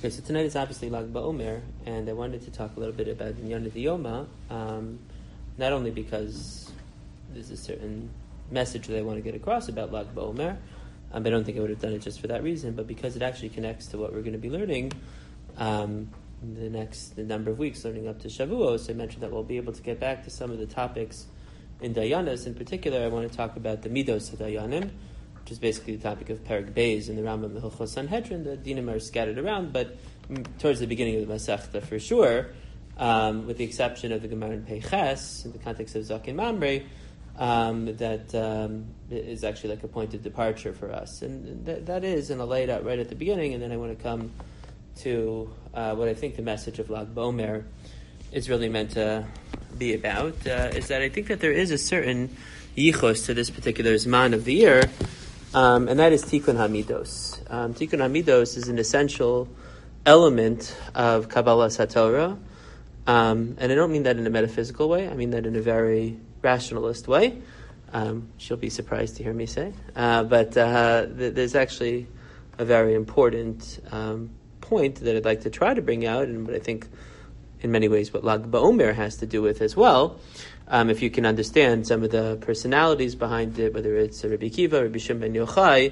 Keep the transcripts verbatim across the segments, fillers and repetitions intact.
Okay, so tonight is obviously Lag BaOmer, and I wanted to talk a little bit about Minyan Diyoma, um, not only because there's a certain message that I want to get across about Lag BaOmer, um, I don't think I would have done it just for that reason, but because it actually connects to what we're going to be learning um, in the next the number of weeks leading up to Shavuos. So I mentioned that we'll be able to get back to some of the topics in Dayanas. In particular, I want to talk about the Midos of Dayanim, which is basically the topic of Perek Beis in the Rambam Hilchos Sanhedrin. The dinim are scattered around, but towards the beginning of the Masechta for sure, um, with the exception of the Gemara in Peiches, in the context of Zaken Mamre, um, that um, is actually like a point of departure for us. And th- that is, and I'll lay it out right at the beginning, and then I want to come to uh, what I think the message of Lag BaOmer is really meant to be about, uh, is that I think that there is a certain yichus to this particular Zman of the year, Um, and that is Tikkun Hamidos. Um, Tikkun Hamidos is an essential element of Kabbalah HaTorah, um, and I don't mean that in a metaphysical way. I mean that in a very rationalist way. Um, she'll be surprised to hear me say, uh, but uh, th- there's actually a very important um, point that I'd like to try to bring out, and what I think, in many ways, what Lag BaOmer has to do with as well. Um, if you can understand some of the personalities behind it, whether it's Rabbi Akiva, Rabbi Shimon ben Yochai,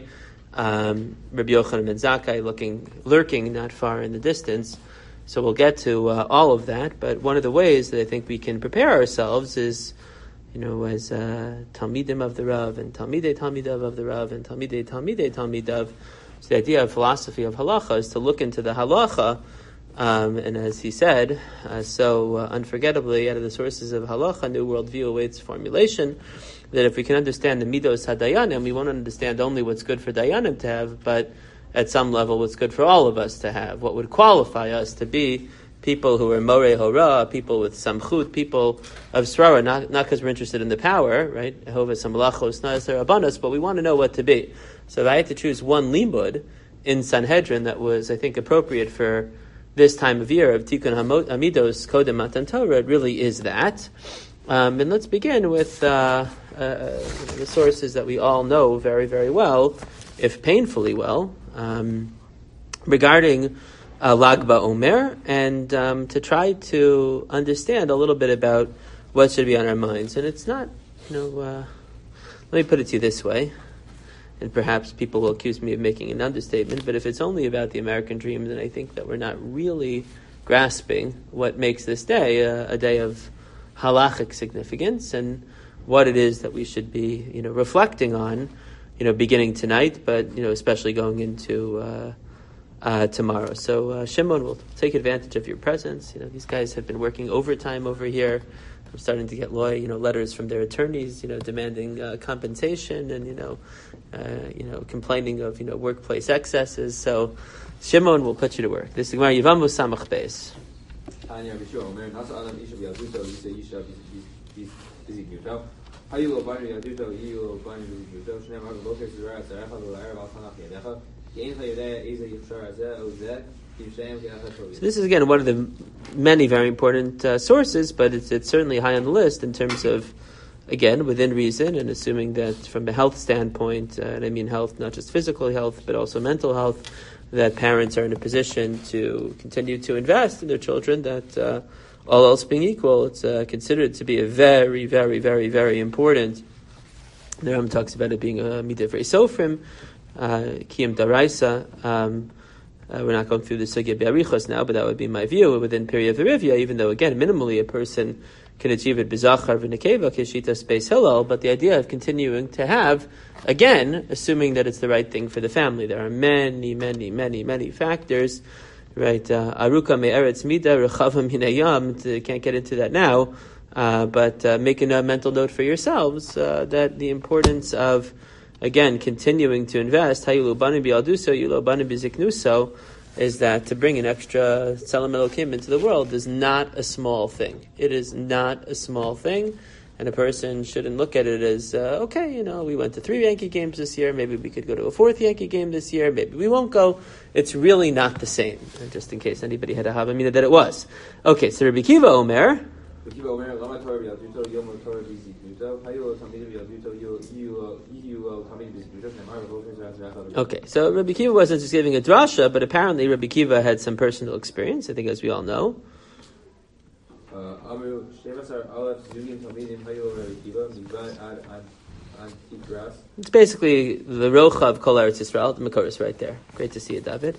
um, Rabbi Yochanan ben Zakkai, looking, lurking not far in the distance. So we'll get to uh, all of that. But one of the ways that I think we can prepare ourselves is, you know, as uh, Talmidim of the Rav, and Talmidei Talmidav of the Rav, and Talmidei Talmidei Talmidav. So the idea of philosophy of halacha is to look into the halacha. Um, and as he said, uh, so uh, unforgettably, out of the sources of halacha, new worldview awaits formulation. That if we can understand the midos hadayanim, we won't understand only what's good for dayanim to have, but at some level, what's good for all of us to have. What would qualify us to be people who are morei hora, people with samchut, people of srara, not not because we're interested in the power, right? Jehovah samalachos na'aser abanos, but we want to know what to be. So if I had to choose one limud in Sanhedrin that was, I think, appropriate for this time of year of Tikkun Hamidos Kodem Matan Torah, it really is that. Um, and let's begin with uh, uh, the sources that we all know very, very well, if painfully well, um, regarding uh, Lag BaOmer, and um, to try to understand a little bit about what should be on our minds. And it's not, you know, uh, let me put it to you this way. And perhaps people will accuse me of making an understatement, but if it's only about the American dream, then I think that we're not really grasping what makes this day a, a day of halachic significance and what it is that we should be, you know, reflecting on, you know, beginning tonight, but, you know, especially going into uh, uh, tomorrow. So, uh, Shimon, will take advantage of your presence. You know, these guys have been working overtime over here. I'm starting to get lawyer, you know, letters from their attorneys, you know, demanding uh, compensation and, you know, uh, you know, complaining of, you know, workplace excesses. So, Shimon will put you to work. This is Gemara Yevamos Samach Beis. So this is again one of the many very important uh, sources, but it's, it's certainly high on the list in terms of, again, within reason, and assuming that from a health standpoint, uh, and I mean health, not just physical health, but also mental health, that parents are in a position to continue to invest in their children, that uh, all else being equal, it's uh, considered to be a very, very, very, very important. The Rambam talks about it being a midivrei sofrim, kiyum daraisa. Um, Uh, we're not going through the Sugya Be'arichos now, but that would be my view within period of Rivya, even though, again, minimally a person can achieve it b'zachar v'nekeva kishita space hillel, but the idea of continuing to have, again, assuming that it's the right thing for the family. There are many, many, many, many factors, right? Aruka me'eretz mida, rechava minayam, can't get into that now, uh, but uh, making a mental note for yourselves uh, that the importance of, again, continuing to invest, is that to bring an extra Tzelem Elokim into the world is not a small thing. It is not a small thing, and a person shouldn't look at it as, uh, okay, you know, we went to three Yankee games this year, maybe we could go to a fourth Yankee game this year, maybe we won't go. It's really not the same, and just in case anybody had a Havamina that it was. Okay, so Rabbi Akiva Omer, וכיבה אומר, למה תורה בילדותו, יום תורה בזקנותו, היו לו תלמידים בילדותו, יהיו לו תלמידים בזקנותו, שנאמר בכל כזה. Okay, so Rabbi Kiva wasn't just giving a drasha, but apparently Rabbi Kiva had some personal experience, I think as we all know. אמרו, שתים עשר אלף זוגים תלמידים היו לרבי קיבה, מגבד עד Antigras. It's basically the Rocha of Kol Eretz Yisrael, the Makoros right there. Great to see you, David.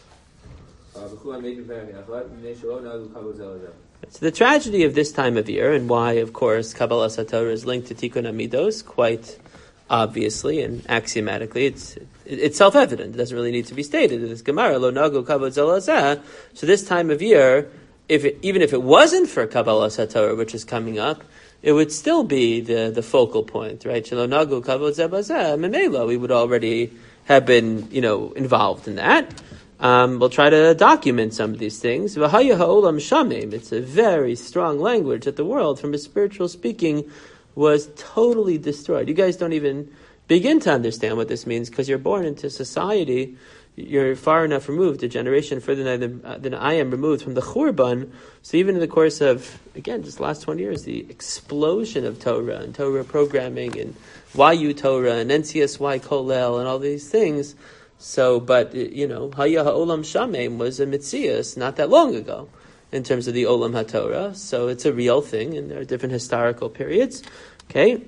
So the tragedy of this time of year, and why, of course, Kabbalah Satorah is linked to Tikkun Amidos, quite obviously and axiomatically, it's it's self-evident. It doesn't really need to be stated. It's Gemara, Lo Nagu Kabbalah Zalazah. So this time of year, if it, even if it wasn't for Kabbalah Satorah, which is coming up, it would still be the, the focal point, right? Shelo Nagu Kabbalah Zebazah, Memela, we would already have been, you know, involved in that. Um, we'll try to document some of these things. It's a very strong language that the world, from a spiritual speaking, was totally destroyed. You guys don't even begin to understand what this means because you're born into society. You're far enough removed, a generation further than, uh, than I am removed from the Churban. So even in the course of, again, just the last twenty years, the explosion of Torah and Torah programming and Y U Torah and N C S Y Kolel and all these things. So, but, you know, Haya HaOlam Shamem was a Mitzias not that long ago in terms of the Olam HaTorah. So it's a real thing, and there are different historical periods. Okay?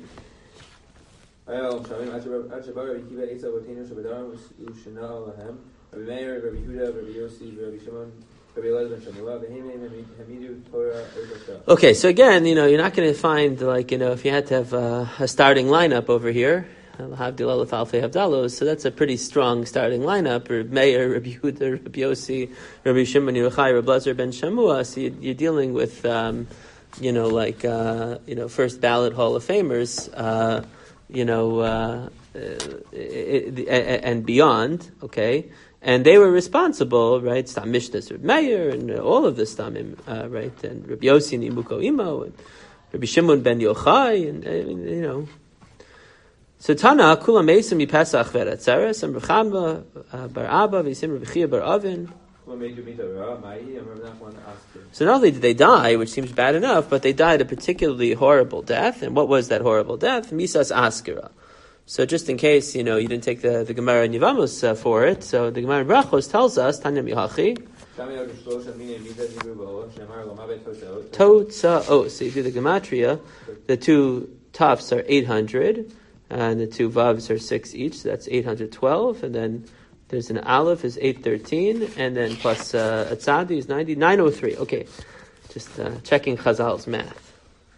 Okay, so again, you know, you're not going to find, like, you know, if you had to have uh, a starting lineup over here, so that's a pretty strong starting lineup. Rabbi Meir, Rabbi Yehuda, Rabbi Yossi, Rabbi Shimon Yochai, Rabbi Lezer ben Shamua. So you're dealing with, um, you know, like, uh, you know, first ballot Hall of Famers, uh, you know, uh, uh, and beyond, okay? And they were responsible, right? Stam Mishnas, Rabbi Meir, and all of the Stamim, uh, right? And Rabbi Yossi and Imuko Imo, and Rabbi Shimon ben Yochai, and, and you know. So Tana, Kula Mesim Yipesach Veratzeres, and Rechamba Bar Abba, Visim Rebichia Bar Avin. So not only did they die, which seems bad enough, but they died a particularly horrible death. And what was that horrible death? Misas Askira. So just in case, you know, you didn't take the, the Gemara in Yevamos uh, for it, so the Gemara in Brachos tells us, Tanya Mihachi, Totza, oh, so you do the Gematria, the two tufs are eight hundred, and the two vavs are six each, so that's eight hundred twelve, and then there's an aleph is eight thirteen, and then plus uh, a tzadi is ninety, nine oh three. Okay, just uh, checking Chazal's math.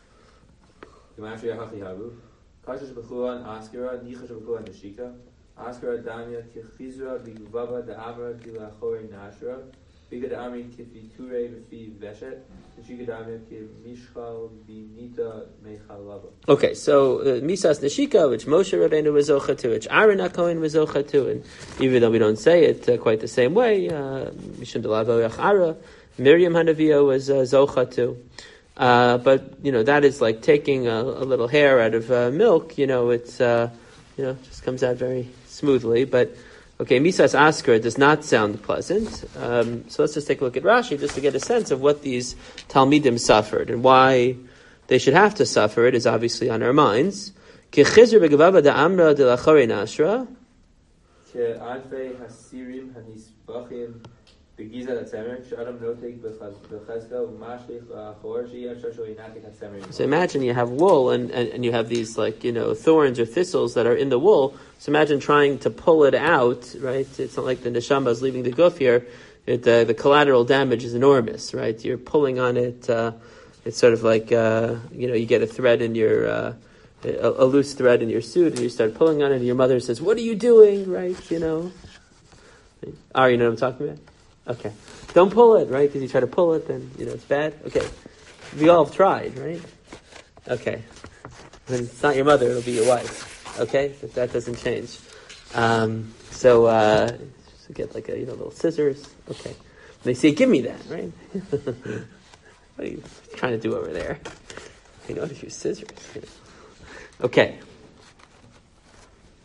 Okay, so uh, Misas Neshika, which Moshe Rabbeinu was zocha to, which Aaron HaKohen was zocha to, and even though we don't say it uh, quite the same way, Mishum Delavo Yachara, Miriam Hanaviyah was uh, zocha to. Uh, but, you know, that is like taking a, a little hair out of uh, milk, you know, it's, uh, you know, just comes out very smoothly, but okay, Misas Askar does not sound pleasant. Um, so let's just take a look at Rashi just to get a sense of what these Talmidim suffered and why they should have to suffer. It is obviously on our minds. Ki chizr begavava da amra de lachore nashra. Ki advei hasirim hanisbachim begiza latzemer shadam notek bechazda umashlich lachor shiyat shosho inatik hatzemer. So imagine you have wool and, and, and you have these, like, you know, thorns or thistles that are in the wool. So imagine trying to pull it out, right? It's not like the neshama is leaving the guf here. It, uh, the collateral damage is enormous, right? You're pulling on it. Uh, it's sort of like, uh, you know, you get a thread in your, uh, a, a loose thread in your suit, and you start pulling on it, and your mother says, "What are you doing?" Right? You know. Ah, you know what I'm talking about? Okay. Don't pull it, right? Because you try to pull it, then, you know, it's bad. Okay. We all have tried, right? Okay. When it's not your mother, it'll be your wife. Okay, but that doesn't change. Um, so, uh, just get like a, you know, little scissors. Okay. And they say, "Give me that," right? What are you trying to do over there? You know, if you scissors. You know. Okay.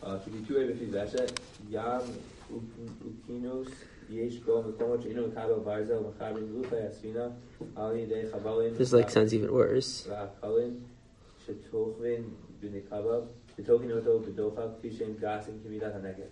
שביטוי בפי ים וקינוס יש בו מקומות שאינו מקבל ברזל ומחברים לופי הספינה על ידי חבלים. This like sounds even worse. והחבלים שתוכבין בנקבה ותוכן אותו בדוחה כפי שהם גסים כמידת הנגד.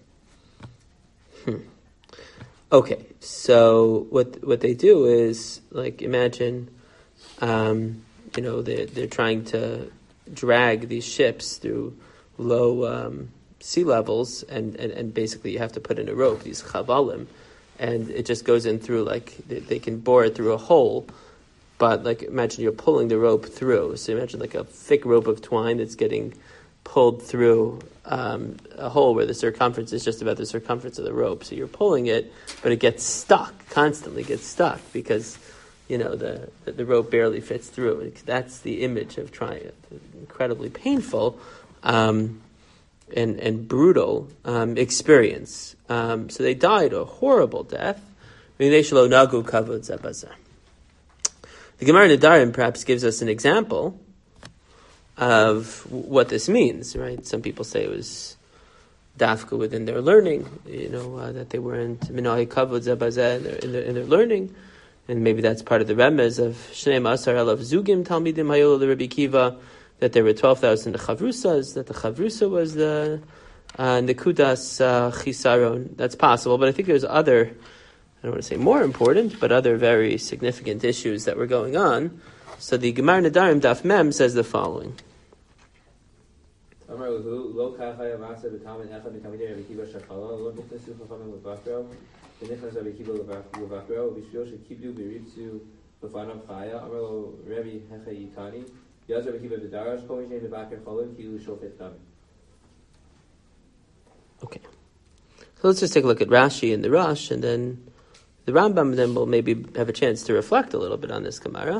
Okay, so what what they do is, like, imagine, um, you know, they're, they're trying to drag these ships through low um, sea levels, and, and, and basically you have to put in a rope, these chavalim, and it just goes in through, like, they, they can bore it through a hole, but, like, imagine you're pulling the rope through. So imagine, like, a thick rope of twine that's getting pulled through um, a hole where the circumference is just about the circumference of the rope. So you're pulling it, but it gets stuck, constantly gets stuck, because, you know, the, the, the rope barely fits through. That's the image of trying it. Incredibly painful um, and, and brutal um, experience. Um, so they died a horrible death. The Gemara Nedarim perhaps gives us an example of what this means, right? Some people say it was dafka within their learning, you know, uh, that they weren't minahi kavod zebazeh in their, in their in their learning, and maybe that's part of the remez of Shnei Ma'asar Elav Zugim Talmidim Hayol Rabbi Kiva, that there were twelve thousand chavrusas, that the chavrusa was the uh, nekudas uh, chisaron. That's possible, but I think there's other, I don't want to say more important, but other very significant issues that were going on. So the Gemara Nedarim Daf Mem says the following. Okay. So let's just take a look at Rashi and the Rosh, and then the Rambam then will maybe have a chance to reflect a little bit on this Gemara.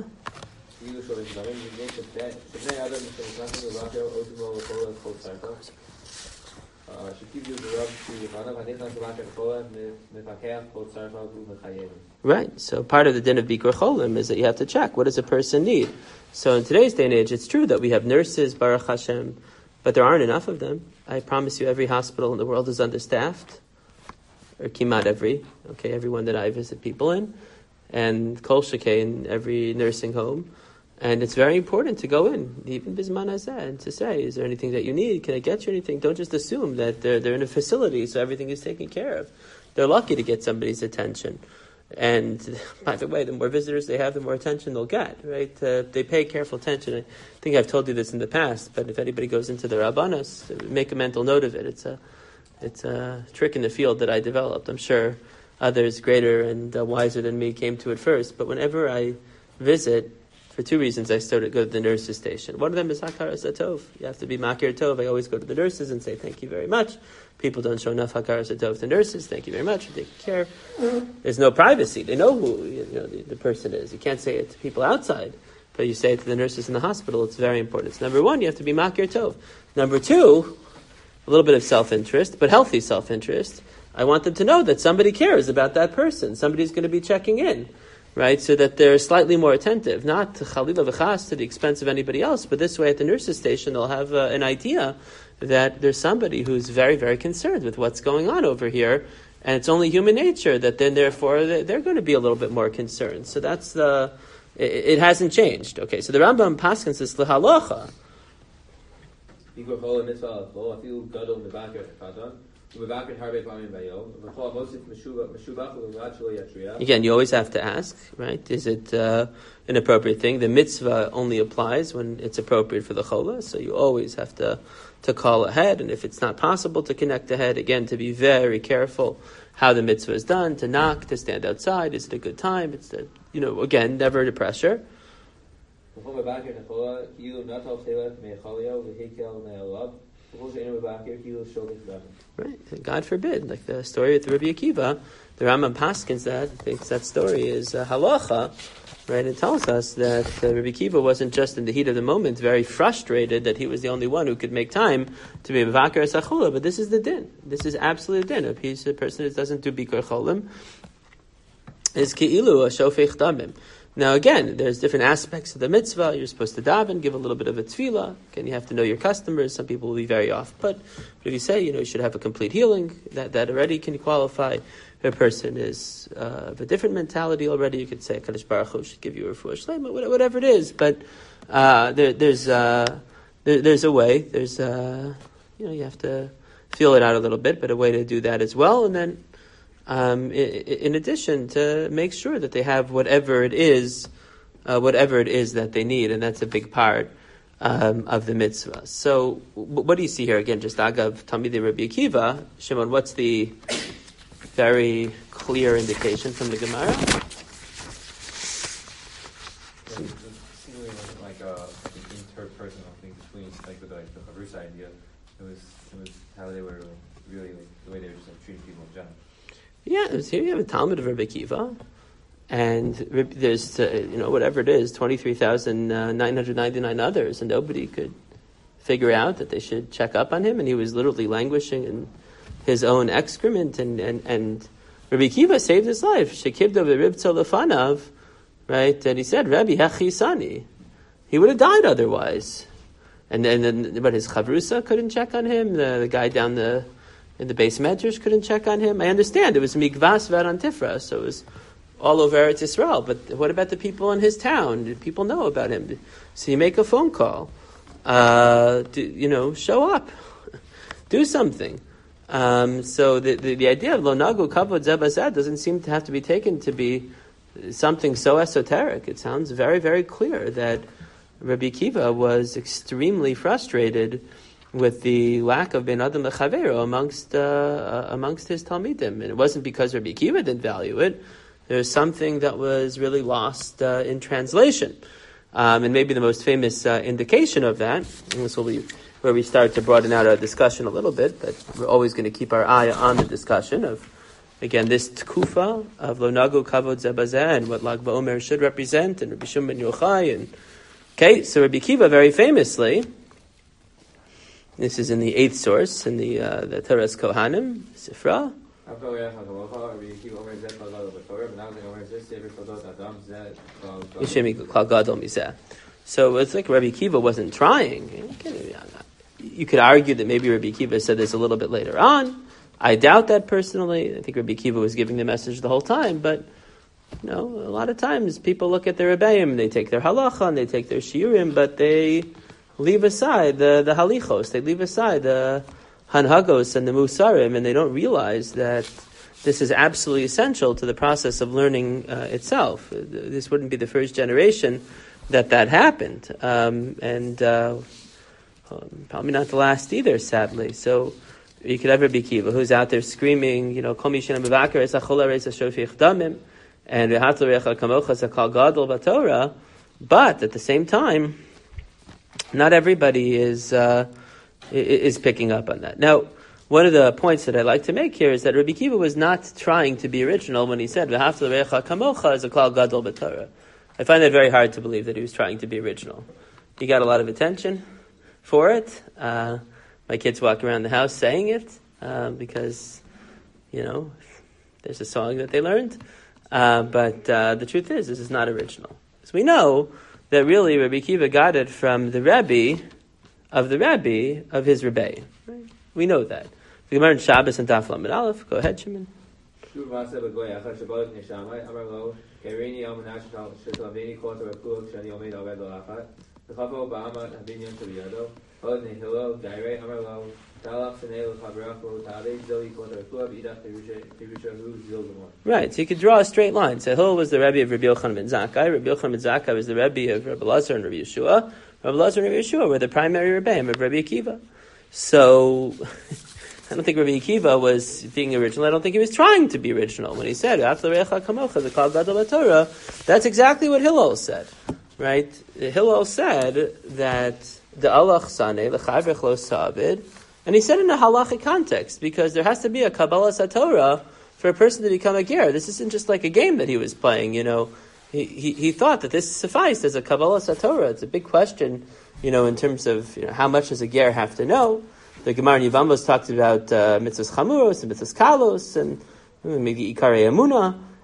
Right, so part of the din of Bikur Cholim is that you have to check, what does a person need? So in today's day and age, it's true that we have nurses, Baruch Hashem, but there aren't enough of them. I promise you, every hospital in the world is understaffed, or kimat every, okay, everyone that I visit people in, and kol shekeh in every nursing home. And it's very important to go in, even bisman hazeh, and to say, is there anything that you need? Can I get you anything? Don't just assume that they're they're in a facility, so everything is taken care of. They're lucky to get somebody's attention. And by the way, the more visitors they have, the more attention they'll get, right? Uh, they pay careful attention. I think I've told you this in the past, but if anybody goes into the Rabbanos, make a mental note of it. It's a it's a trick in the field that I developed. I'm sure others greater and uh, wiser than me came to it first. But whenever I visit, for two reasons, I started to go to the nurses' station. One of them is Hakaras Tov. You have to be Makir Tov. I always go to the nurses and say, thank you very much. People don't show enough Hakaras Tov to nurses. Thank you very much for taking care. Mm-hmm. There's no privacy. They know who you know the, the person is. You can't say it to people outside, but you say it to the nurses in the hospital. It's very important. It's number one, you have to be Makir Tov. Number two, a little bit of self-interest, but healthy self-interest. I want them to know that somebody cares about that person. Somebody's going to be checking in. Right, so that they're slightly more attentive, not chalila v'chas to the expense of anybody else, but this way at the nurse's station they'll have uh, an idea that there's somebody who's very, very concerned with what's going on over here, and it's only human nature that then therefore they're going to be a little bit more concerned. So that's the, it, it hasn't changed. Okay, so the Rambam paskins says l'halacha. Again, you always have to ask, right? Is it uh, an appropriate thing? The mitzvah only applies when it's appropriate for the cholah, so you always have to, to call ahead, and if it's not possible to connect ahead, again, to be very careful how the mitzvah is done, to knock, to stand outside, is it a good time? It's the, you know, again, never the pressure. Right, God forbid. Like the story with Rabbi Akiva, the Rambam paskins that thinks that story is uh, halacha, right? It tells us that uh, Rabbi Akiva wasn't just in the heat of the moment very frustrated that he was the only one who could make time to be mevaker sachula, but this is the din. This is absolute din. A piece, a person who doesn't do bikur cholim is keilu a shofech damim. Now again, there's different aspects of the mitzvah. You're supposed to daven, give a little bit of a tefillah. Again, you have to know your customers. Some people will be very off. But if you say, you know, you should have a complete healing, that, that already can qualify. If a person is uh, of a different mentality already, you could say, Kadosh Baruch Hu should give you a refuah shlema, whatever it is. But uh, there, there's uh, there, there's a way. There's uh, you know, you have to feel it out a little bit, but a way to do that as well. And then Um, in addition, to make sure that they have whatever it is, uh, whatever it is that they need, and that's a big part um, of the mitzvah. So, what do you see here? Again, just agav Talmidei Rabbi Akiva. Shimon, what's the very clear indication from the Gemara? Seemingly like a like an interpersonal thing between like with like the Chavrusa idea. It was it was how they were really like the way they were just like treating people in general. Yeah, here you have a Talmud of Rabbi Akiva, and there's, uh, you know, whatever it is, twenty-three thousand nine hundred ninety-nine others, and nobody could figure out that they should check up on him, and he was literally languishing in his own excrement, and, and, and Rabbi Akiva saved his life. Shekibdo v'ribtzo lefanav, right, and he said, Rabbi hechisani. He would have died otherwise. And then, and, but his chavrusa couldn't check on him, the, the guy down the and the base medrash couldn't check on him. I understand it was mikvas varan tifra, so it was all over Eretz Yisrael. But what about the people in his town? Did people know about him? So you make a phone call. Uh, do, you know, show up, do something. Um, so the, the the idea of lo nagu kavod zebazad doesn't seem to have to be taken to be something so esoteric. It sounds very very clear that Rabbi Akiva was extremely frustrated with the lack of ben adam lechavero amongst uh, uh, amongst his talmidim, and it wasn't because Rabbi Akiva didn't value it. There's something that was really lost uh, in translation, um, and maybe the most famous uh, indication of that. And this will be where we start to broaden out our discussion a little bit, but we're always going to keep our eye on the discussion of, again, this tkufa of lo nagu kavod zebazeh and what Lag BaOmer should represent, and Rabbi Shimon ben Yochai, and okay, so Rabbi Akiva very famously. This is in the eighth source, in the uh, the Teres Kohanim, Sifra. So it's like Rabbi Akiva wasn't trying. You could argue that maybe Rabbi Akiva said this a little bit later on. I doubt that personally. I think Rabbi Akiva was giving the message the whole time, but you know, a lot of times people look at their Rebbeim, they take their halacha and they take their shiurim, but they leave aside the, the halichos, they leave aside the hanhagos and the musarim, and they don't realize that this is absolutely essential to the process of learning uh, itself. This wouldn't be the first generation that that happened, um, and uh, um, probably not the last either, sadly. So you could have Rabbi Akiva, who's out there screaming, you know, Kol mi she'eino mevaker es hachol ha'aretz ha'shofech damim, and v'hat l'recha kamocha zakal gadol b'Torah, but at the same time, not everybody is uh, is picking up on that. Now, one of the points that I like to make here is that Rabbi Akiva was not trying to be original when he said "V'hafta l'recha kamocha" is a klal gadol b'Torah. I find that very hard to believe that he was trying to be original. He got a lot of attention for it. Uh, my kids walk around the house saying it uh, because, you know, there's a song that they learned. Uh, but uh, the truth is, this is not original. So we know that really Rabbi Akiva got it from the Rebbe of the Rebbe of his Rebbe. Right? We know that. The Gemara in Shabbos and Daf Lamed Aleph. Go ahead, Shimon. Right, so you could draw a straight line. So Hillel was the Rebbe of Rabbi Yochanan ben Zakkai. Rabbi Yochanan ben Zakkai was the Rebbe of Rabbi Lazar and Rabbi Yeshua. Rabbi Lazar and Rabbi Yeshua were the primary Rebbeim of Rabbi Akiva. So I don't think Rabbi Akiva was being original. I don't think he was trying to be original when he said "After Recha Kamocha, the Kal Gadol Torah." That's exactly what Hillel said, right? Hillel said that the Allah Chsane l'Chavrech Lo Savid, and he said in a halachic context because there has to be a Kabbalah Satorah for a person to become a ger. This isn't just like a game that he was playing. You know, he he, he thought that this sufficed as a Kabbalah Satorah. It's a big question, you know, in terms of you know, how much does a ger have to know. The Gemara in Yevamos talked about uh, mitzvahs chamuros and mitzvahs kalos and maybe ikarei amuna,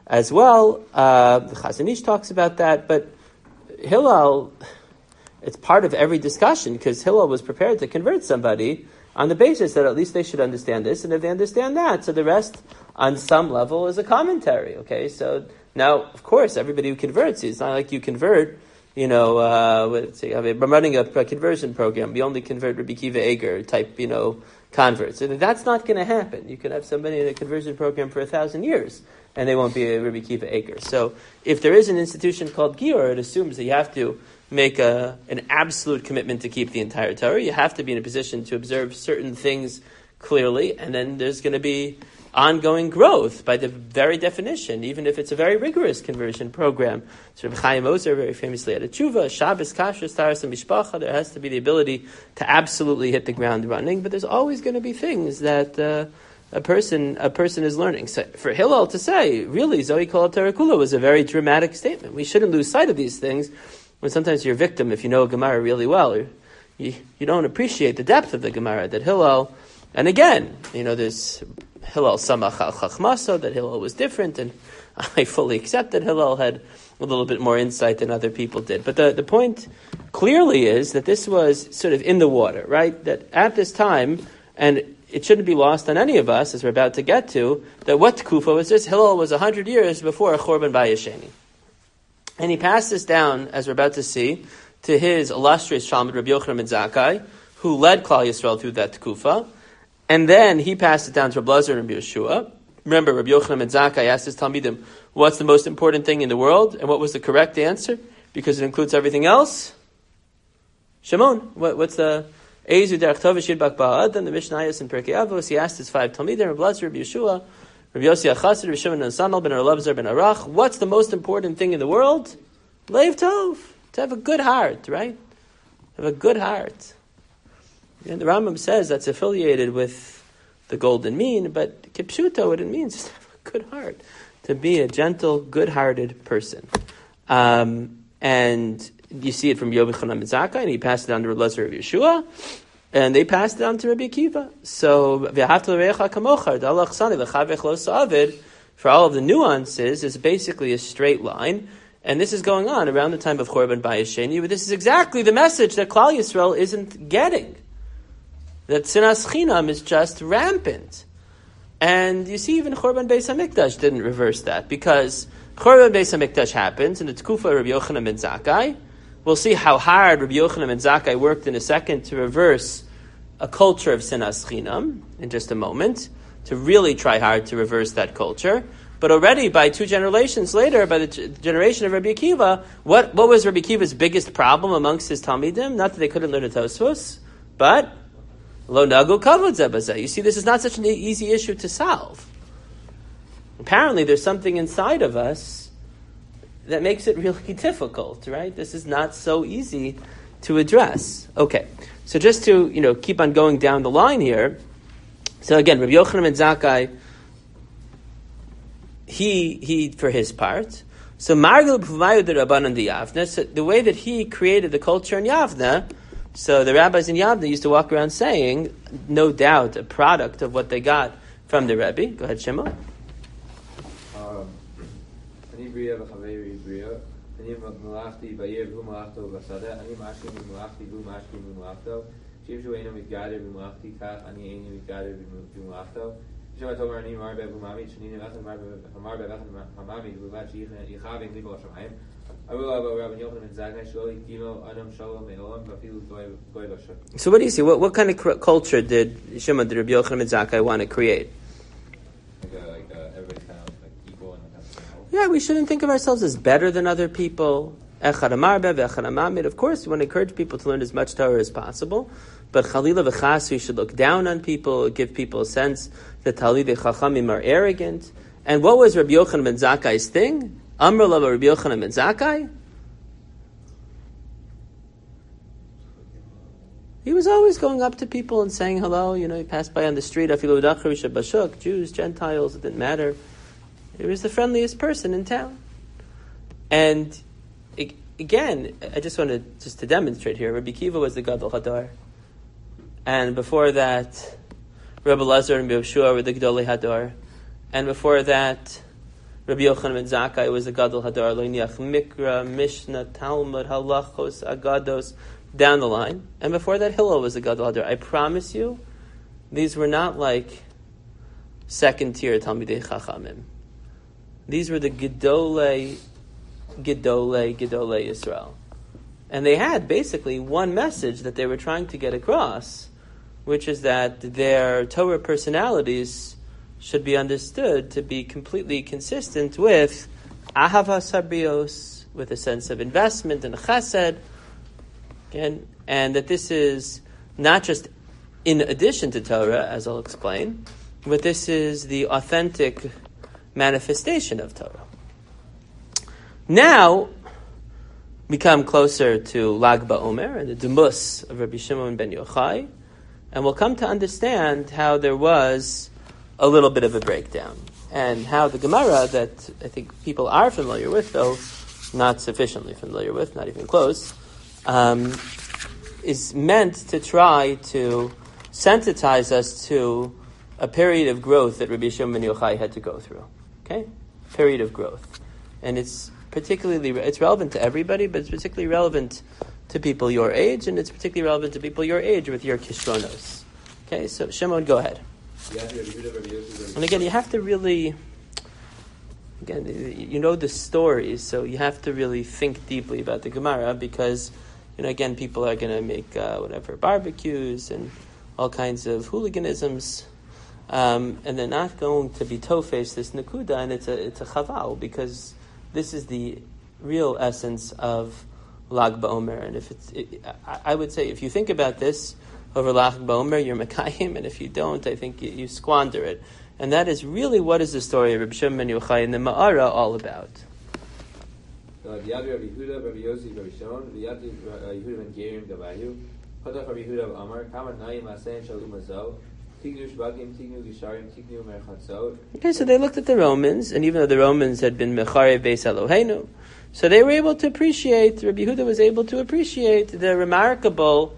as well. Uh, the Chazon Ish talks about that, but Hillel, it's part of every discussion because Hillel was prepared to convert somebody on the basis that at least they should understand this, and if they understand that, so the rest on some level is a commentary. Okay, so now, of course, everybody who converts, it's not like you convert, you know, uh, let's see, I'm running a, a conversion program, we only convert Rabbi Kiva Eger type, you know, converts. So that's not going to happen. You could have somebody in a conversion program for a thousand years, and they won't be a Rabbi Kiva Eger. So if there is an institution called Gior, it assumes that you have to make a, an absolute commitment to keep the entire Torah. You have to be in a position to observe certain things clearly, and then there's going to be ongoing growth by the very definition, even if it's a very rigorous conversion program. So Reb Chaim Ozer very famously had a tshuva, Shabbos, Kashrus, Taras, and Mishpacha. There has to be the ability to absolutely hit the ground running, but there's always going to be things that uh, a person a person is learning. So for Hillel to say, really, Zoe Kol Torah Kula was a very dramatic statement. We shouldn't lose sight of these things when sometimes you're a victim if you know a Gemara really well, or you, you don't appreciate the depth of the Gemara that Hillel, and again, you know, there's Hillel Samach al Chachmasa, that Hillel was different, and I fully accept that Hillel had a little bit more insight than other people did. But the, the point clearly is that this was sort of in the water, right? That at this time, and it shouldn't be lost on any of us, as we're about to get to, that what Kufa was this? Hillel was one hundred years before Chorban Bayis Sheni. And he passed this down, as we're about to see, to his illustrious Talmid Rabbi Yochanan ben Zakkai, who led Klal Yisrael through that Kufa. And then he passed it down to Rabbi Lazar and Rabbi Yeshua. Remember, Rabbi Yochanan ben Zakkai asked his Talmidim, what's the most important thing in the world? And what was the correct answer? Because it includes everything else. Shimon, what, what's the Eizu Derech Tov Yishid Bak Ba'ad? And the Mishnayos in Pirkei Avos, he asked his five Talmidim, Rabbi Lazar, Rabbi Yeshua, Rabbi Yossi Achassid, Rabbi Shimon ben Sanal, ben Elazar ben Arach. What's the most important thing in the world? Leiv Tov. To have a good heart, right? Have a good heart. And the Rambam says that's affiliated with the golden mean, but kipshuto, what it means is to have a good heart, to be a gentle, good-hearted person. Um, and you see it from Yochanan ben Zakkai, and he passed it on to Rabbi Lazar of Yeshua, and they passed it on to Rabbi Akiva. So, for all of the nuances, is basically a straight line. And this is going on around the time of Chorban Bayis Sheni, but this is exactly the message that Klal Yisrael isn't getting. That Sinas Chinam is just rampant. And you see, even Chorban Beis HaMikdash didn't reverse that, because Chorban Beis HaMikdash happens in the Tkufa of Rabbi Yochanan ben Zakkai. We'll see how hard Rabbi Yochanan ben Zakkai worked in a second to reverse a culture of Sinas Chinam in just a moment, to really try hard to reverse that culture. But already, by two generations later, by the g- generation of Rabbi Akiva, what, what was Rabbi Akiva's biggest problem amongst his Talmidim? Not that they couldn't learn a Tosfos, but Lo Nagu Kavod Zeh Bazeh. You see, this is not such an easy issue to solve. Apparently, there's something inside of us that makes it really difficult, right? This is not so easy to address. Okay, so just to, you know, keep on going down the line here. So again, Rabbi Yochanan ben Zakkai, He, he, for his part. So, Margul P'vayu de Rabbanan de Yavne, so the way that he created the culture in Yavne, so the rabbis in Yavne used to walk around saying, no doubt, a product of what they got from the Rebbe. Go ahead, Shemo. Ani Bria v'chaveri Bria, Ani Malachti v'yev hu Malachto v'sadeh, Ani Mashkim v'Malachti hu Mashkim v'Malachto, Shiv Shu Eino Mitgader v'Malachti kach, Ani Eino Mitgader v'Malachto, So I told her, "Ani mar bevumami, shnini v'achan mar mar bevachan hamami, v'vat shichavim libol shamayim." I will have Rabbi Yochanan ben Zakkai sholi kimo adam shalom me'olam v'afilu goy goy l'shuk. So what do you see? What what kind of cr- culture did Shimon, did Rabbi Yochanan ben Zakkai want to create? Like a, like a, everybody's kind of like equal and like have Yeah, we shouldn't think of ourselves as better than other people. Echad amar bev, echad amamid. Of course, we want to encourage people to learn as much Torah as possible. But Chalila v'chas, we should look down on people, give people a sense that Talmidei Chachamim are arrogant. And what was Rabbi Yochanan ben Zakkai's thing? Amr la Rabbi Yochanan ben Zakkai? He was always going up to people and saying hello. You know, he passed by on the street, afilu dachri shabashuk, Jews, Gentiles, it didn't matter. He was the friendliest person in town. And again, I just want to just to demonstrate here, Rabbi Kiva was the Gadol Hadar. And before that, Rabbi Lazar and Rabbi Yeshua were the Gedolei Hadar. And before that, Rabbi Yochanan ben Zakkai was a Gadol Hadar, Lo Niach Mikra, Mishnah, Talmud, Halachos, Agados, down the line. And before that, Hillel was a Gadol Hadar. I promise you, these were not like second-tier Talmidei Chachamim. These were the Gedolei, Gedolei, Gedolei Yisrael. And they had basically one message that they were trying to get across, which is that their Torah personalities should be understood to be completely consistent with Ahavas Habrios, with a sense of investment and chesed, and, and that this is not just in addition to Torah, as I'll explain, but this is the authentic manifestation of Torah. Now, we come closer to Lag BaOmer and the Demus of Rabbi Shimon ben Yochai, and we'll come to understand how there was a little bit of a breakdown, and how the Gemara that I think people are familiar with, though not sufficiently familiar with, not even close, um, is meant to try to sensitize us to a period of growth that Rabbi Shimon ben Yochai had to go through. Okay? Period of growth. And it's particularly, it's relevant to everybody, but it's particularly relevant to people your age, and it's particularly relevant to people your age with your kishronos. Okay, so Shimon, go ahead. And again, you have to really, again, you know the stories, so you have to really think deeply about the Gemara, because, you know, again, people are going to make uh, whatever barbecues and all kinds of hooliganisms, um, and they're not going to be tofes this nakuda, and it's a it's a chaval, because this is the real essence of Lag BaOmer. And if it's, it, I, I would say, if you think about this over Lag BaOmer, you're Mekayim, and if you don't, I think you, you squander it. And that is really what is the story of Rabbi Shimon ben Yochai and the Ma'ara all about. Okay, so they looked at the Romans, and even though the Romans had been Mecharev Beis Eloheinu, so they were able to appreciate, Rabbi Yehuda was able to appreciate the remarkable,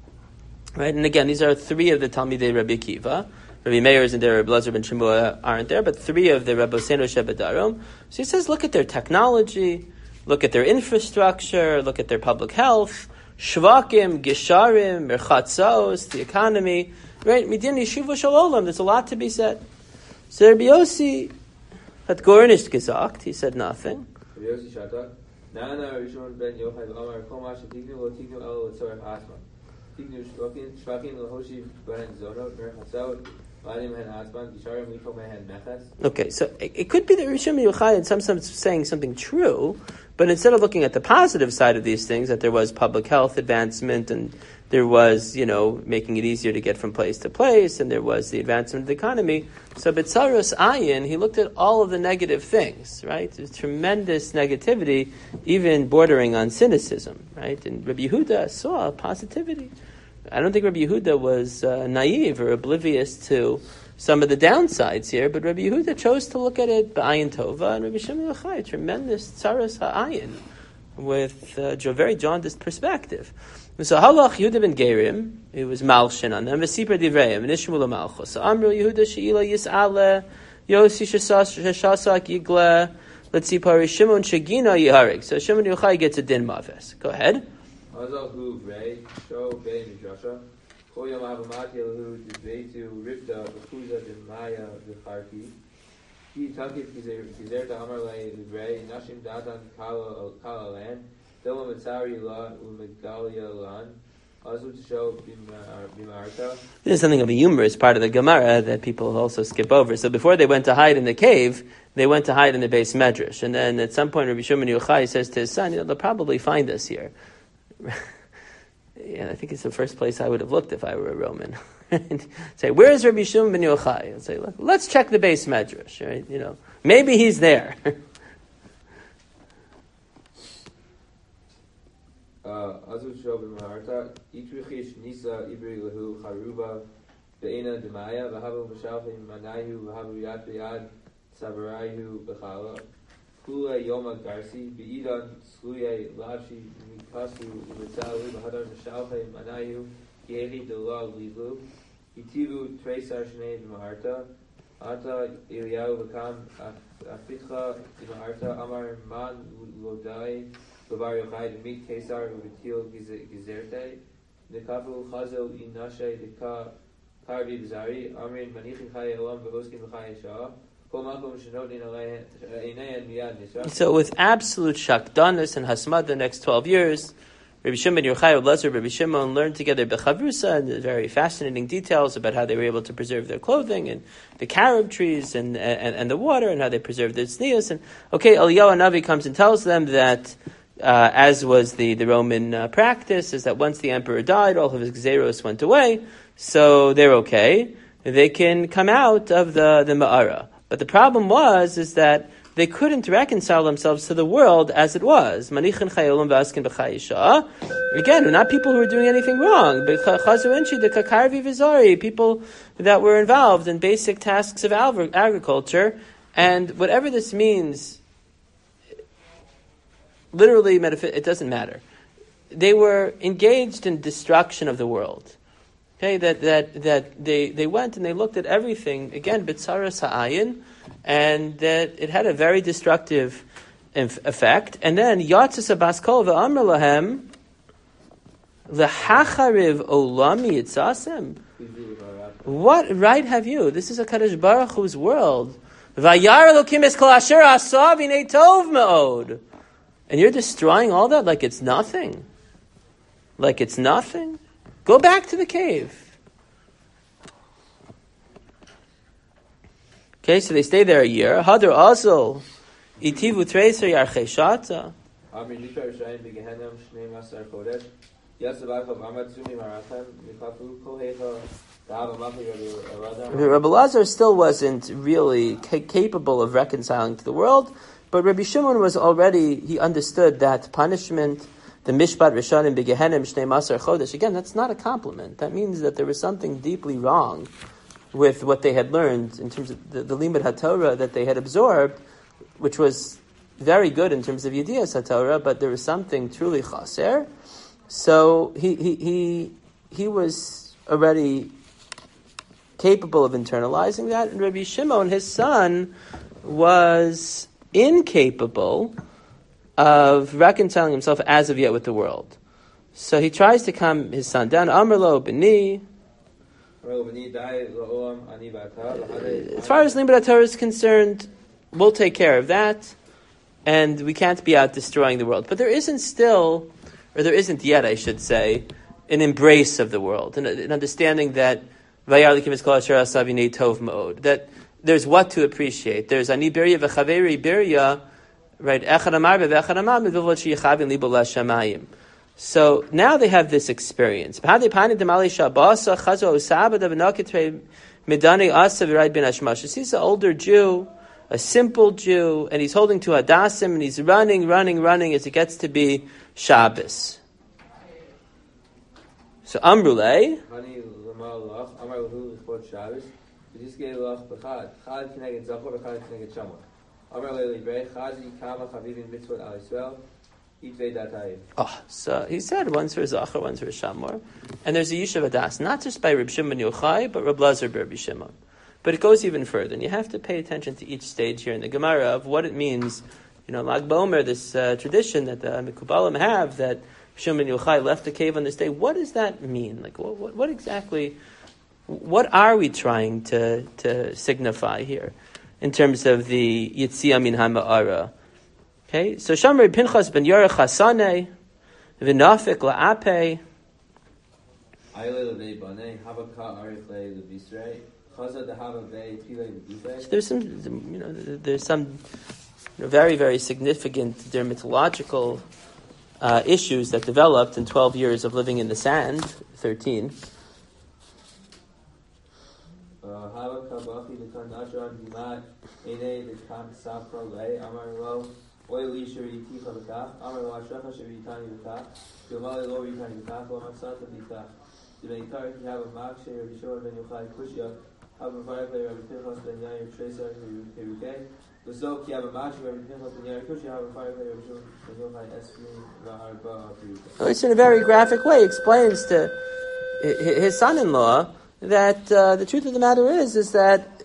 right? And again, these are three of the Talmidei Rabbi Akiva. Rabbi Meir isn't there, Rabbi Elazar ben Shmuel aren't there, but three of the Rabbeinu Shebadarom. So he says, look at their technology, look at their infrastructure, look at their public health, Shvakim, Gesharim, Merchatzos, the economy, right? Midin Yeshiva Shalom, there's a lot to be said. So Rabbi Yossi had gar nicht gesagt, he said nothing. Rabbi Yossi Shatak, Nana Rabbi Shimon ben Yochai v'Amar kol ma shetiknu lo tiknu elo l'tzorech asma. Tiknu shvakim, shvakim l'hoshi b'hen zonot, merchatzot, v'adim hen asman, gisharim likom hen mechas. Okay, so it, it could be that Rabbi Shimon ben Yochai in some sense saying something true, but instead of looking at the positive side of these things, that there was public health advancement, and there was, you know, making it easier to get from place to place, and there was the advancement of the economy. So B'tzaros Ayin, he looked at all of the negative things, right? There's tremendous negativity, even bordering on cynicism, right? And Rabbi Yehuda saw positivity. I don't think Rabbi Yehuda was uh, naive or oblivious to some of the downsides here, but Rabbi Yehuda chose to look at it b'ayin tova, and Rabbi Shimon Yochai, tremendous tzaras ha'ayin, with a uh, very jaundiced perspective. So halach Yehuda ben Gerim, he was malshin on them, v'sipar divreim, v'nishmu l'malchus. So Amru Yehuda she'ila yis'ale, Yosi she'shasak yigle, let's see, pari Shimon shegina yiharig. So Shimon Yochai gets a din maves. Go ahead. Azal hu vrei, sho bei midrasha, kol yom avamati elahu dveitu rivda v'chuza d'maya v'charki, ki takif kizer ta'amar lei vrei, nashim datan kala lan, Dilam mitzari la u'megalia lan, azu t'sho bimarta. There's something of a humorous part of the Gemara that people also skip over. So before they went to hide in the cave, they went to hide in the base medrash. And then at some point, Rabbi Shimon Yochai says to his son, you know, they'll probably find us here. Yeah, I think it's the first place I would have looked if I were a Roman. Say, where's Rabbi Shimon ben Yochai? And say, look, let's check the base medrash, right? You know, maybe he's there. Azu Shobin Maharta, Itrichish Nisa Ibri Lahu Haruba, Beina Demaya, Vahabu Mashalfim Manayu, Vahabu Yad Yad, Sabarayu, Bechala, Kula Yoma Garsi, Beidan, Sluye, Lashi, Mikasu, Vitalu, Bahadar Mashalfim Manayu, Yeli Dela Lilu, Itivu Tresar Shnei Maharta, Ata Eliyahu v'kam afitcha ima arta amar man lodai levar yochai demit kesar v'til gizerte nekafu chazel inashe deka karvi b'zari amrin manichin chai elam v'oskin v'chai shah. So with absolute shakdanis and hasmad the next twelve years, Rabbi Shimon Yochai and Elazar, Rabbi Shimon learned together bechavrusa and the very fascinating details about how they were able to preserve their clothing and the carob trees and, and, and the water and how they preserved their tznius. And okay, Eliyahu Navi comes and tells them that, uh, as was the, the Roman uh, practice, is that once the emperor died, all of his xeros went away, so they're okay. They can come out of the, the Ma'ara. But the problem was, is that they couldn't reconcile themselves to the world as it was. Again, not people who were doing anything wrong. People that were involved in basic tasks of agriculture. And whatever this means, literally, it doesn't matter. They were engaged in destruction of the world. Okay, that that that they, they went and they looked at everything again, bitzara sa'ayin, and that it had a very destructive effect. And then yatzis abaskol ve'amr lahem lehachariv olami yitzasem. What right have you? This is a Kadosh Baruch Hu's world. Vayar Elokim es kol asher asa v'nei tov me'od. And you're destroying all that like it's nothing. Like it's nothing. Go back to the cave. Okay, so they stay there a year. Hadar also itivu treiser yarcheshata. Rabbi Lazar still wasn't really ca- capable of reconciling to the world, but Rabbi Shimon was already, he understood that punishment, the mishpat rishanim begehenim shnei masar chodesh. Again, that's not a compliment. That means that there was something deeply wrong with what they had learned in terms of the, the limud haTorah that they had absorbed, which was very good in terms of yediyas haTorah, but there was something truly chaser. So he he he he was already capable of internalizing that, and Rabbi Shimon, his son, was incapable of reconciling himself as of yet with the world. So he tries to calm his son down. Amrlo b'ni. As far as limud haTorah is concerned, we'll take care of that, and we can't be out destroying the world. But there isn't still, or there isn't yet, I should say, an embrace of the world, an, an understanding that that there's what to appreciate. There's ani birya v'chaveri birya. Right, so now they have this experience. This is an older Jew, a simple Jew, and he's holding to Hadassim, and he's running, running, running as it gets to be Shabbos. So Amrulay. Oh, so he said one's for Zachar, one's for Shamor. And there's a Yishuv Adas, not just by Reb Shimon Yochai, but Reb Lazar Reb Shimon. But it goes even further, and you have to pay attention to each stage here in the Gemara of what it means. You know, Lag B'Omer, this uh, tradition that the Mekubalim have, that Shimon Yochai left the cave on this day. What does that mean? Like, what, what, what exactly, what are we trying to, to signify here in terms of the Yitzia Min HaMa'ara? Okay, so Shamri Pinchas ben Yoreh Chasane, V'nafik La'apeh. So there's some, you know, there's some you know, very, very significant dermatological uh, issues that developed in twelve years of living in the sand, thirteen. It's in a very graphic way explains to his son-in-law that uh, the truth of the matter is is that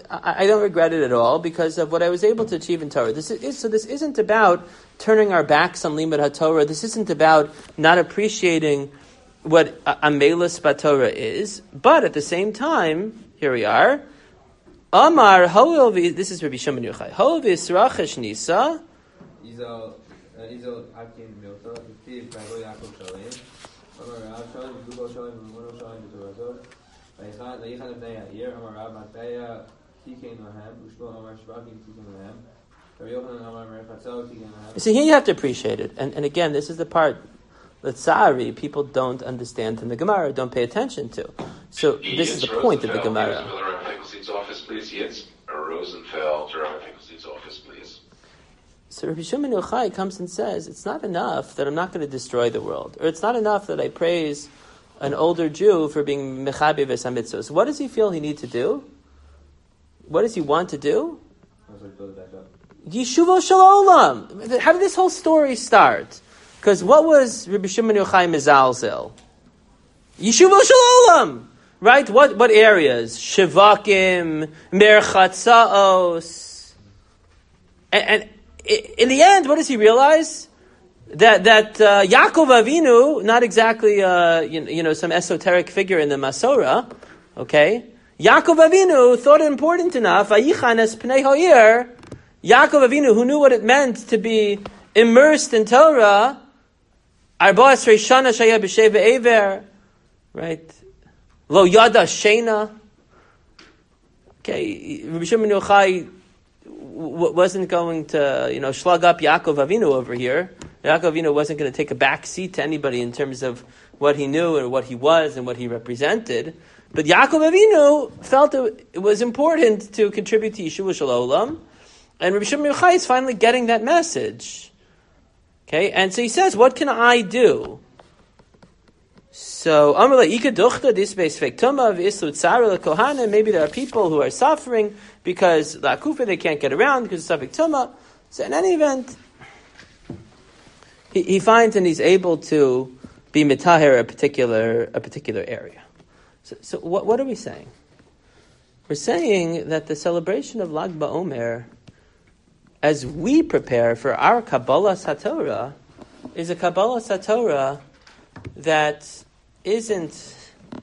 I, I don't regret it at all because of what I was able to achieve in Torah. This is, so this isn't about turning our backs on Limud HaTorah. This isn't about not appreciating what Amelus BaTorah is. But at the same time, here we are. Amar, this is Rabbi Shimon Yochai. Hol v'yisrachesh nisa. Izal, Izal Akin Milta, Tiv Bavo Yaakov Shalem. Amar Rav Shalem, Dubo Shalem, Mono Shalem, B'Torazot. Vayichan Vayichan Bnei Yair. Amar Rav Mataya, Tikein Lahem. Ushmo Amar Shvakim Tikein Lahem. Rabbi Yochanan Amar Merechatzal Tikein Lahem. So here you have to appreciate it, and and again, this is the part that sorry people don't understand in the Gemara, don't pay attention to. So this is the point of the Gemara. Office, please. Yes, Rosenfeld, Rabbi Finkelstein's office, please. So Rabbi Shimon Yochai comes and says, it's not enough that I'm not going to destroy the world, or it's not enough that I praise an older Jew for being mechabe v'samitzos. What does he feel he needs to do? What does he want to do? Yeshuvo shel olam. How did this whole story start? Because what was Rabbi Shimon Yochai mezalzel? Yeshuvo shel olam. Right? What what areas? Shivakim, Merchatzaos. And, and in the end, what does he realize? That that uh, Yaakov Avinu, not exactly uh, you, you know some esoteric figure in the Masorah, okay? Yaakov Avinu thought it important enough. Vayichanes pnei ha'ir. Yaakov Avinu, who knew what it meant to be immersed in Torah, Arba Esrei Shana Shaya B'Sheva Ever, right? Lo yada shena. Okay, Rabbi Shimon Yochai w- wasn't going to, you know, slug up Yaakov Avinu over here. Yaakov Avinu wasn't going to take a back seat to anybody in terms of what he knew and what he was and what he represented. But Yaakov Avinu felt it, it was important to contribute to Yeshua Shel Olam, and Rabbi Shimon Yochai is finally getting that message. Okay, and so he says, "What can I do?" So, maybe there are people who are suffering because the akufa they can't get around because of Safek Tumah. So, in any event, he, he finds and he's able to be mitaher a particular a particular area. So, so what, what are we saying? We're saying that the celebration of Lag BaOmer, as we prepare for our Kabbalah Satorah, is a Kabbalah Satorah that isn't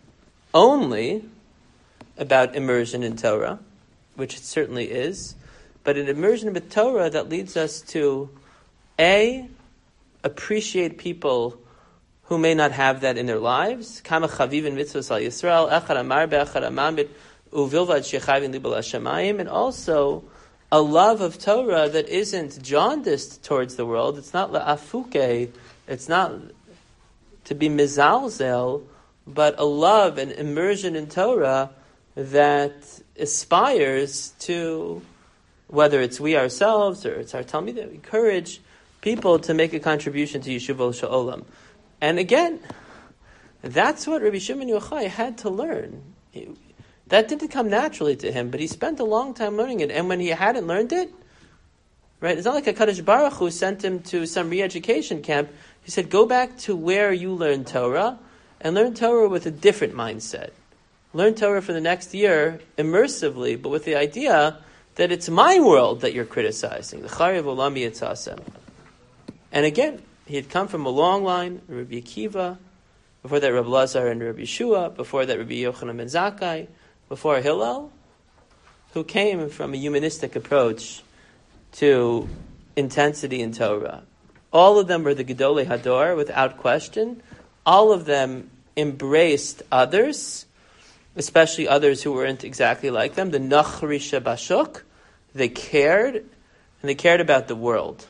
only about immersion in Torah, which it certainly is, but an immersion in Torah that leads us to A, appreciate people who may not have that in their lives. Kama chavivin mitzvos al Yisrael, echad amar be'echad amamid uvilvad shechavin libal hashamayim, and also a love of Torah that isn't jaundiced towards the world. It's not la'afuke, it's not to be mizalzel, but a love and immersion in Torah that aspires to, whether it's we ourselves or it's our Talmud, that encourage people to make a contribution to Yeshuva Shel Olam. And again, that's what Rabbi Shimon Yochai had to learn. He, that didn't come naturally to him, but he spent a long time learning it. And when he hadn't learned it, right, it's not like a Kadosh Baruch Hu sent him to some re-education camp. He said, go back to where you learned Torah and learn Torah with a different mindset. Learn Torah for the next year immersively, but with the idea that it's my world that you're criticizing. The Chariv Olami Yitzasem. And again, he had come from a long line, Rabbi Akiva, before that Rabbi Lazar and Rabbi Yeshua, before that Rabbi Yochanan ben Zakkai, before Hillel, who came from a humanistic approach to intensity in Torah. All of them were the Gedolei Hador, without question. All of them embraced others, especially others who weren't exactly like them. The Nachri Shabashuk, they cared, and they cared about the world.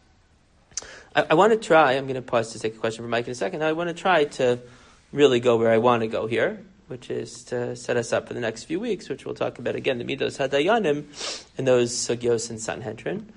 I, I want to try, I'm going to pause to take a question from Mike in a second. I want to try to really go where I want to go here, which is to set us up for the next few weeks, which we'll talk about again, the Midos Hadayanim and those Sugyos and Sanhedrin,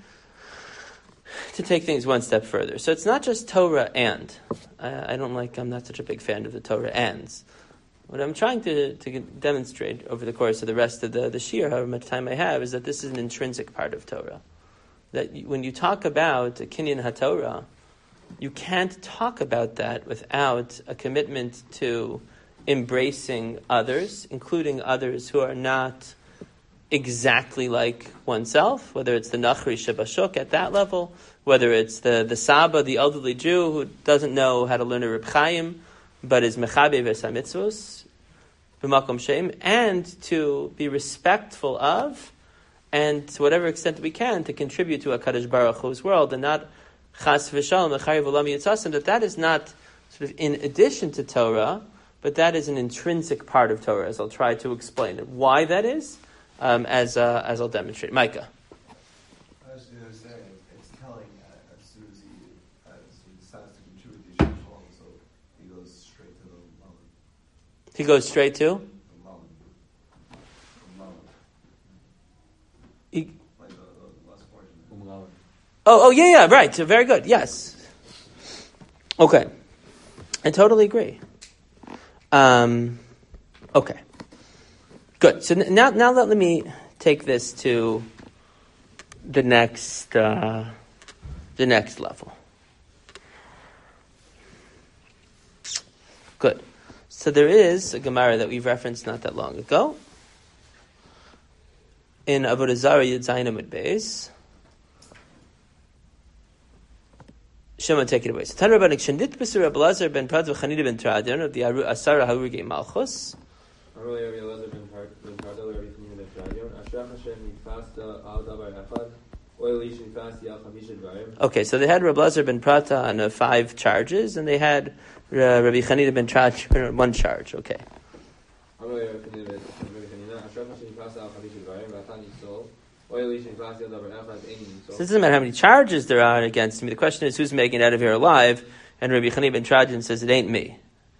to take things one step further. So it's not just Torah and. I, I don't like, I'm not such a big fan of the Torah ands. What I'm trying to, to demonstrate over the course of the rest of the, the Shir, however much time I have, is that this is an intrinsic part of Torah. That you, when you talk about a Kinyan HaTorah, you can't talk about that without a commitment to embracing others, including others who are not exactly like oneself, whether it's the Nachri Shebashuk at that level, whether it's the, the Saba, the elderly Jew who doesn't know how to learn a Reb Chaim, but is Mechabe V'Samitzvos, B'Makom Shem, and to be respectful of, and to whatever extent we can, to contribute to HaKadosh Baruch Hu's world, and not Chas V'Shalom, L'chariv Olam Yitzasim, that that is not sort of in addition to Torah, but that is an intrinsic part of Torah, as I'll try to explain it. Why that is, um, as uh, as I'll demonstrate. Micah. I was going to say, it's telling uh, as soon as he, as he decides to contribute to Yishuv Shalom, so he goes straight to the Mammon. He goes straight to? The Mammon. The Mammon. He, Like the, the last portion. Umlavan. oh, oh, yeah, yeah, right. So very good. Yes. Okay. I totally agree. Um, okay. Good. So now, now let, let me take this to the next, uh, the next level. Good. So there is a Gemara that we've referenced not that long ago in Avodah Zarah Yud Zayin Amud Beis. Shimon, take it away. So, Tan Rabbanik Shendit B'Sur Rabbi Elazar ben Prat v'Chanina ben Tradion of the Asara Harugei Malchus. Okay, so they had Rabbi Elazar ben Prata on uh, five charges, and they had uh, Rabbi Chanina ben Tradion on one charge. Okay. So it doesn't matter how many charges there are against me. The question is who's making it out of here alive, and Rabbi Chanina ben Tradion says it ain't me.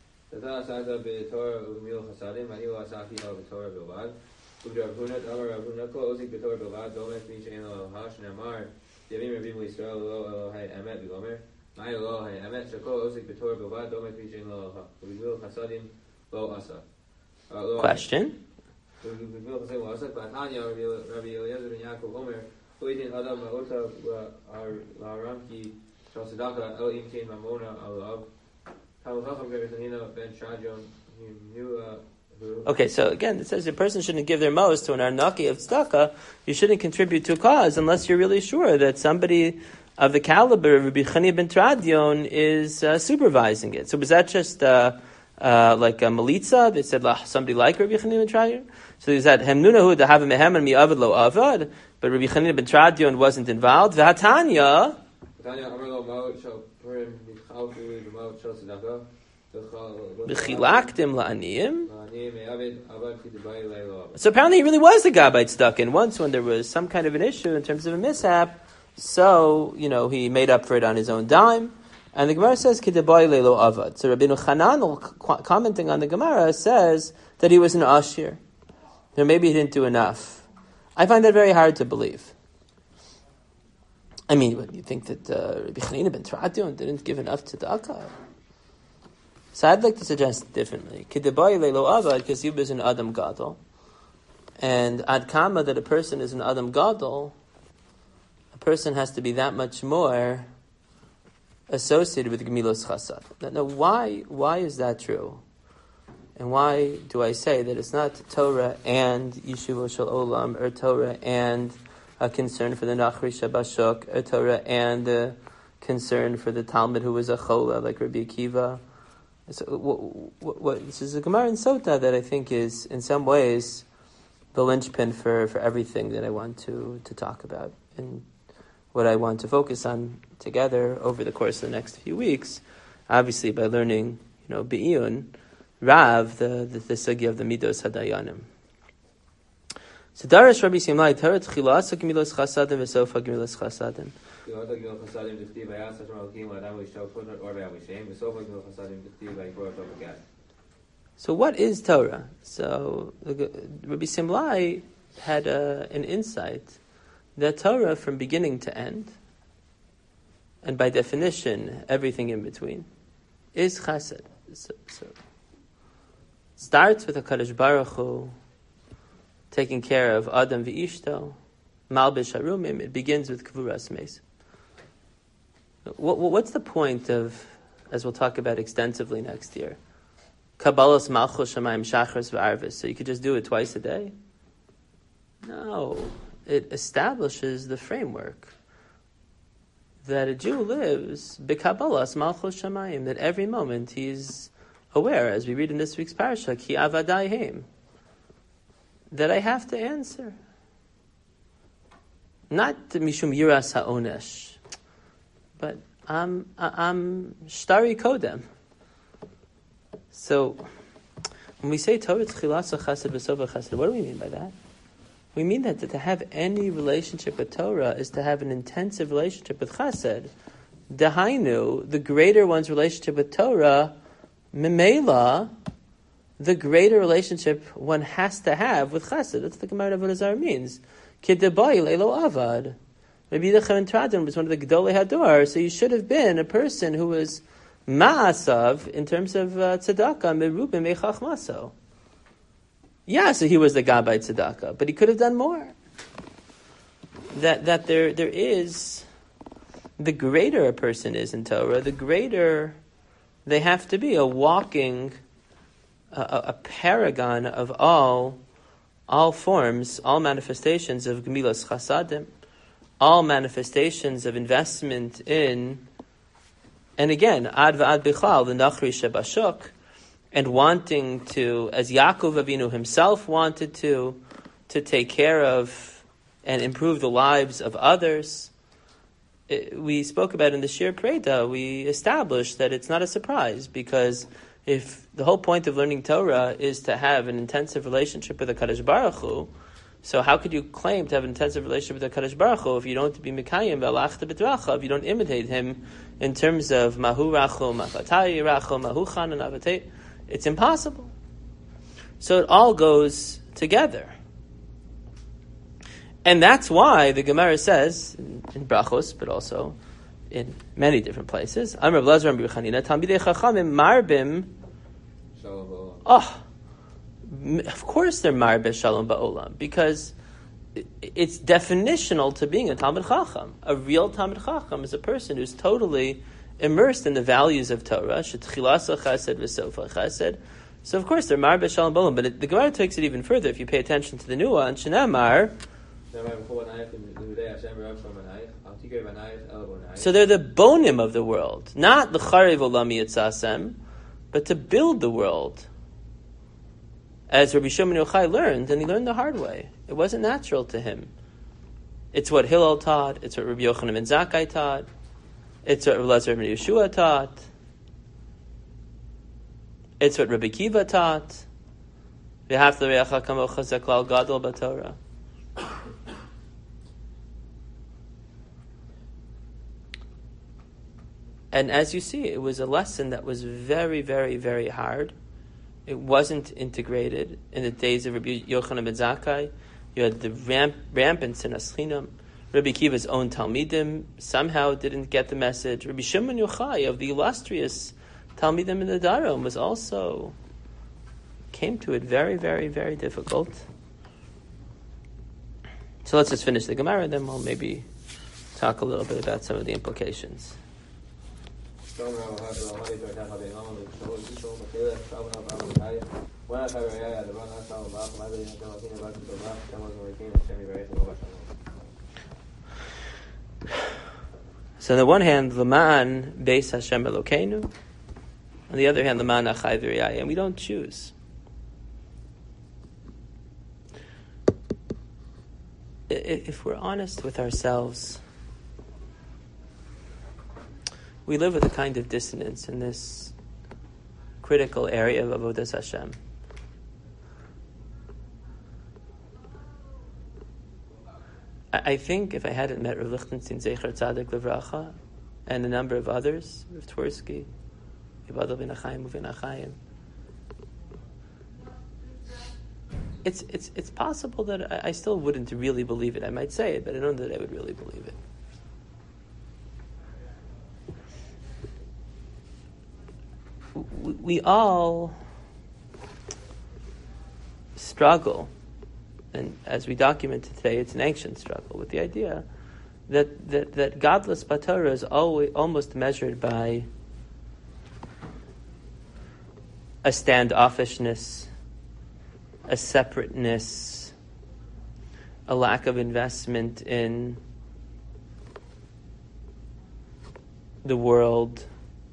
Question. Okay, so again, it says a person shouldn't give their most to an arnaki of tzedakah. You shouldn't contribute to a cause unless you're really sure that somebody of the caliber of Rabbi Chanina ben Tradion is uh, supervising it. So was that just uh, uh, like a militza? They said somebody like Rabbi Chanina ben Tradion? So is that hemnunahu to have a mehem and mi avad lo avad? But Rabbi Chanina ben Tradion wasn't involved. V'hatanya. V'chilaktim la'aniyim. So apparently he really was the gabbai tzedakah. And once when there was some kind of an issue in terms of a mishap, so, you know, he made up for it on his own dime. And the Gemara says, Kidabai leilo avad. So Rabbeinu Hanan, commenting on the Gemara, says that he was an ashir. Or maybe he didn't do enough. I find that very hard to believe. I mean, what, you think that uh, Rabbi Chanina ben Tradion didn't give enough tzedakah? So I'd like to suggest differently. Kidabai leilo avad, because he was an Adam Gadol. And ad kama that a person is an Adam Gadol, a person has to be that much more associated with Gemilos Chasad. Now, why, why is that true? And why do I say that it's not Torah and Yeshiva Shel Olam, or Torah and a concern for the Nachri Shabashuk, or Torah and a concern for the Talmud who was a Chola, like Rabbi Akiva? So, what, what, what, this is a Gemara in Sota that I think is, in some ways, the linchpin for, for everything that I want to, to talk about. And what I want to focus on together over the course of the next few weeks, obviously by learning, you know, Be'iyun, Rav, the, the, the sugya of the Midos Hadayanim. So Darash Rabbi Simlai, Torah Tchila Asa Gemilos Chasadim V'Sofa Gemilos Chasadim. So what is Torah? So Rabbi Simlai had a, an insight that Torah from beginning to end, and by definition everything in between, is chesed. So, so starts with HaKadosh Baruch Hu taking care of Adam v'Ishto, Malbish Harumim. It begins with Kvuras Meis. What, what's the point of, as we'll talk about extensively next year, Kabbalas Malchus Shamayim Shachris v'Arvis? So you could just do it twice a day? No, it establishes the framework that a Jew lives b'kabbalas malchus shamayim, that every moment he's aware, as we read in this week's parasha, ki avadai heim, that I have to answer. Not mishum yiras ha'onesh, but I'm, I'm shtari kodem. So, when we say Torah tchilas chesed v'sof chesed, what do we mean by that? We mean that to have any relationship with Torah is to have an intensive relationship with chesed. Dahainu, the greater one's relationship with Torah, Mimela, the greater relationship one has to have with chesed. That's what the Gemara of Avodah Zarah means. Kidebai leilo avad. Maybe the Chaim Tradim was one of the Gedolei Hador, so you should have been a person who was ma'asav in terms of uh, tzedakah, merubim mechachmaso. Yeah, so he was the Gabbai tzedakah, but he could have done more. That that there there is, the greater a person is in Torah, the greater they have to be a walking, a, a paragon of all, all forms, all manifestations of Gemilas Chasadim, all manifestations of investment in, and again, Ad V'Ad Bichlal, the Nachri Shebashuk, and wanting to, as Yaakov Avinu himself wanted to, to take care of and improve the lives of others. It, we spoke about in the Shir Preda, we established that it's not a surprise, because if the whole point of learning Torah is to have an intensive relationship with the Kadosh Baruch Hu, so how could you claim to have an intensive relationship with the Kadosh Baruch Hu if you don't be Mikayim V'alachta B'dracha, if you don't imitate him in terms of Mahu Rachum, Avatai Rachum, Mahu Chanan Avatai? It's impossible. So it all goes together. And that's why the Gemara says, in, in Brachos, but also in many different places, Amar Blazer and Birchanina, Talmidei Chachamim Marbim. Oh, of course they're Marbim Shalom Ba'olam, because it's definitional to being a Talmid Chacham. A real Talmid Chacham is a person who's totally immersed in the values of Torah, Shetchilasa Chesed V'Sofa Chesed. So of course they're Marbim Shalom Ba'olam, but it, the Gemara takes it even further if you pay attention to the nuance. Shenamar. So they're the bonim of the world, not the charev olami yitzasem, but to build the world. As Rabbi Shimon Yochai learned, and he learned the hard way. It wasn't natural to him. It's what Hillel taught. It's what Rabbi Yochanan ben Zakkai taught. It's what Rabbi Elazar ben Yeshua taught. It's what Rabbi Kiva taught. V'hafta l'reacha kamocha zeklal gadol b'Torah. And as you see, it was a lesson that was very, very, very hard. It wasn't integrated. In the days of Rabbi Yochanan ben Zakkai, you had the ramp, rampant sinas chinam. Rabbi Kiva's own Talmidim somehow didn't get the message. Rabbi Shimon Yochai of the illustrious Talmidim in the Darom was also, came to it very, very, very difficult. So let's just finish the Gemara, and then we'll maybe talk a little bit about some of the implications. So on the one hand, L'man Beis Hashem Elokeinu. On the other hand, L'man Achai V'Riyai, and we don't choose. If we're honest with ourselves, we live with a kind of dissonance in this critical area of Avodas Hashem. I think if I hadn't met Rav Lichtenstein Zecher Tzadik Levracha and a number of others, Rav Twersky, Yibadal ben Achayim, Uvin Achayim, it's it's it's possible that I, I still wouldn't really believe it. I might say it, but I don't know that I would really believe it. We, we all struggle. And as we documented today, it's an ancient struggle with the idea that that, that godless Torah is always almost measured by a standoffishness, a separateness, a lack of investment in the world,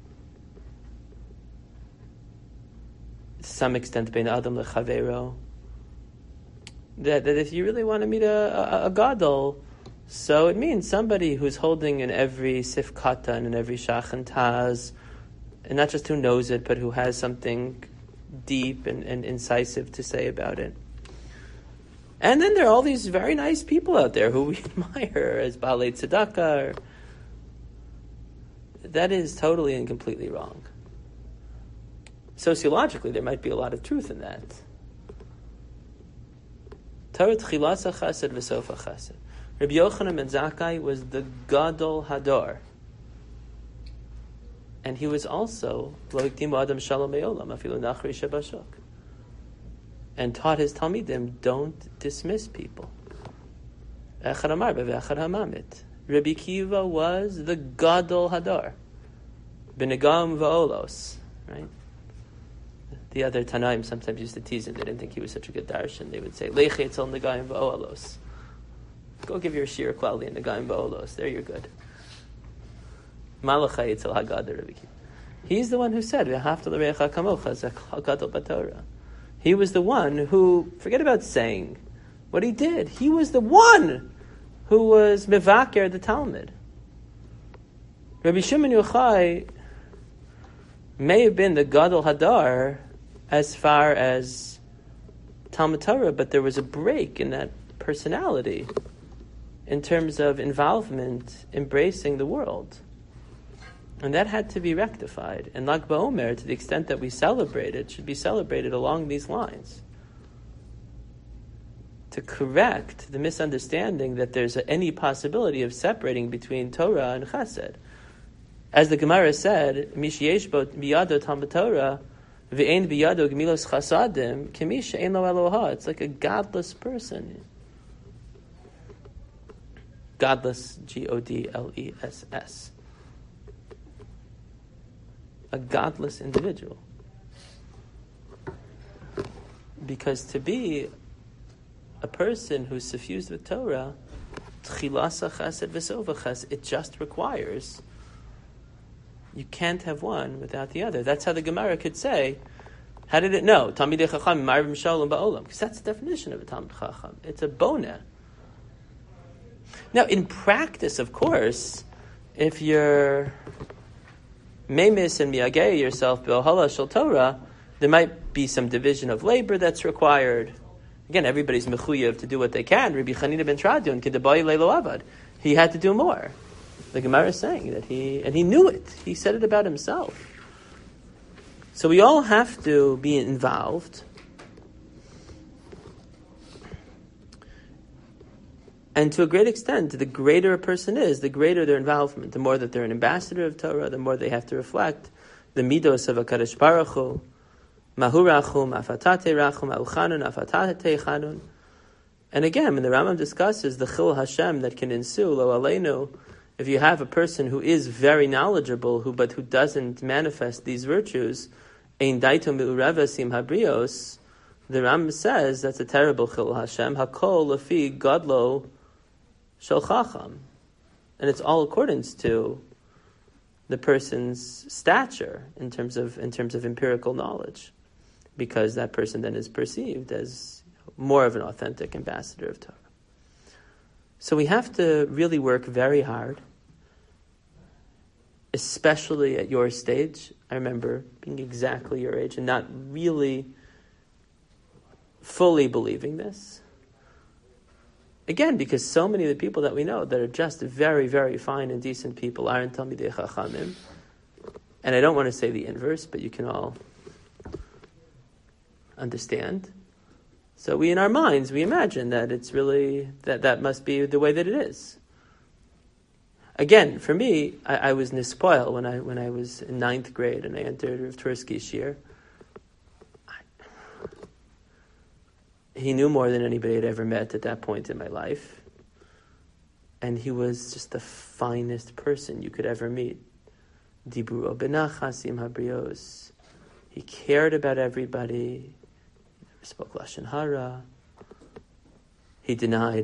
to some extent, bein adam lechavero. That that if you really want to meet a, a, a gadol, so it means somebody who's holding in every sifkata and in every shachan taz, and not just who knows it, but who has something deep and, and incisive to say about it. And then there are all these very nice people out there who we admire as Baalei Tzedakah. That is totally and completely wrong. Sociologically, there might be a lot of truth in that. Torah Tchilasa Chesed V'Sofa Chesed. Rabbi Yochanan ben Zakkai was the Gadol Hador. And he was also Lo Hikdimu Adam Shalom Me'olam Afilu Nachri Shebashok, and taught his Talmidim, don't dismiss people. Echad Amar B'Echad Hamamit. Rabbi Kiva was the Gadol Hador. B'Negam V'Olos. Right? The other Tanaim sometimes used to tease him. They didn't think he was such a good darshan. They would say, Leiche Etzel Negayim V'Olos. Go give your shir Klali in Negayim V'Olos. There you're good. Malachai Etzel Haggadah Rabbi Kiva. He's the one who said, V'Hafta L'Recha Kamocha Zeh Gadol B'Torah. He was the one who, forget about saying what he did. He was the one who was mevaker the Talmud. Rabbi Shimon Yochai may have been the Gadol Hadar as far as Talmud Torah, but there was a break in that personality in terms of involvement, embracing the world. And that had to be rectified. And Lag BaOmer, to the extent that we celebrate it, should be celebrated along these lines. To correct the misunderstanding that there's any possibility of separating between Torah and Chesed. As the Gemara said, Mishiyesh biyado Talmud Torah, v'ein biyado gemilos chasadim, kemish ein lo Eloha. It's like a godless person. Godless, G O D L E S S. A godless individual. Because to be a person who's suffused with Torah, tchilasa chesed v'sova chesed, it just requires, you can't have one without the other. That's how the Gemara could say, how did it know? Talmidei Chacham marvim shalom ba'olam. Because that's the definition of a Talmid Chacham. It's a bona. Now, in practice, of course, if you're memis and miyagei yourself b'ohala shel Torah, there might be some division of labor that's required. Again, everybody's mechuyev to do what they can. Rabbi Chanina ben Tradion kedabai leilo avad. He had to do more. The Gemara is saying that he, and he knew it. He said it about himself. So we all have to be involved. And to a great extent, the greater a person is, the greater their involvement. The more that they're an ambassador of Torah, the more they have to reflect the midos of HaKadosh Baruch Hu, Mahu Rachum, Afatate Rachum, Auchanun, Afatate Chanun. And again, when the Rambam discusses the Chil Hashem that can ensue, Lo Aleinu, if you have a person who is very knowledgeable, who but who doesn't manifest these virtues, Ein Daito Mi'urevesim Habrios, the Rambam says that's a terrible Chil Hashem, Hakol Lafi Godlo Shel Chacham. And it's all accordance to the person's stature in terms of in terms of empirical knowledge, because that person then is perceived as more of an authentic ambassador of Torah. So we have to really work very hard, especially at your stage. I remember being exactly your age and not really fully believing this. Again, because so many of the people that we know that are just very, very fine and decent people aren't Talmidei Chachamim. And I don't want to say the inverse, but you can all understand. So we, in our minds, we imagine that it's really, that that must be the way that it is. Again, for me, I, I was nispoil when I when I was in ninth grade and I entered Rav Tursky's shir. He knew more than anybody had ever met at that point in my life. And he was just the finest person you could ever meet. Diburo benachasim habrios. He cared about everybody. He never spoke lashon hara. He he denied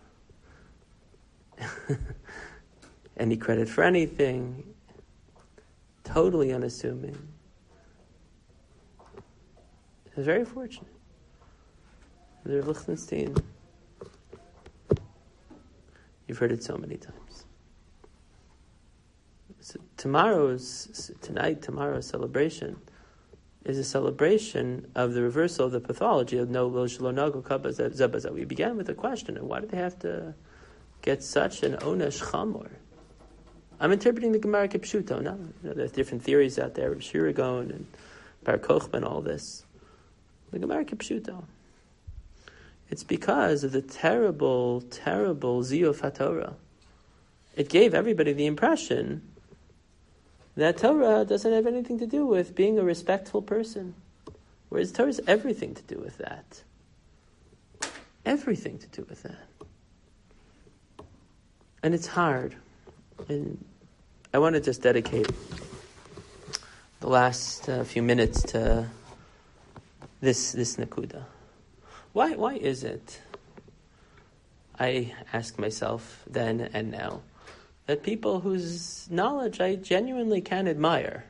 any credit for anything, totally unassuming. He was very fortunate. The Rav Lichtenstein, you've heard it so many times. So tomorrow's, tonight, tomorrow's celebration is a celebration of the reversal of the pathology of no lo shelo nagu kabba zebazah. We began with a question of why did they have to get such an onesh chamor? I'm interpreting the Gemara Kipshuto. No, you know, there's different theories out there, Shira Gaon and Bar Kochba and all this. The Gemara Kipshuto. It's because of the terrible, terrible ziyuf HaTorah. It gave everybody the impression that Torah doesn't have anything to do with being a respectful person. Whereas Torah has everything to do with that. Everything to do with that. And it's hard. And I want to just dedicate the last uh, few minutes to this this nakuda. Why why is it, I ask myself then and now, that people whose knowledge I genuinely can admire,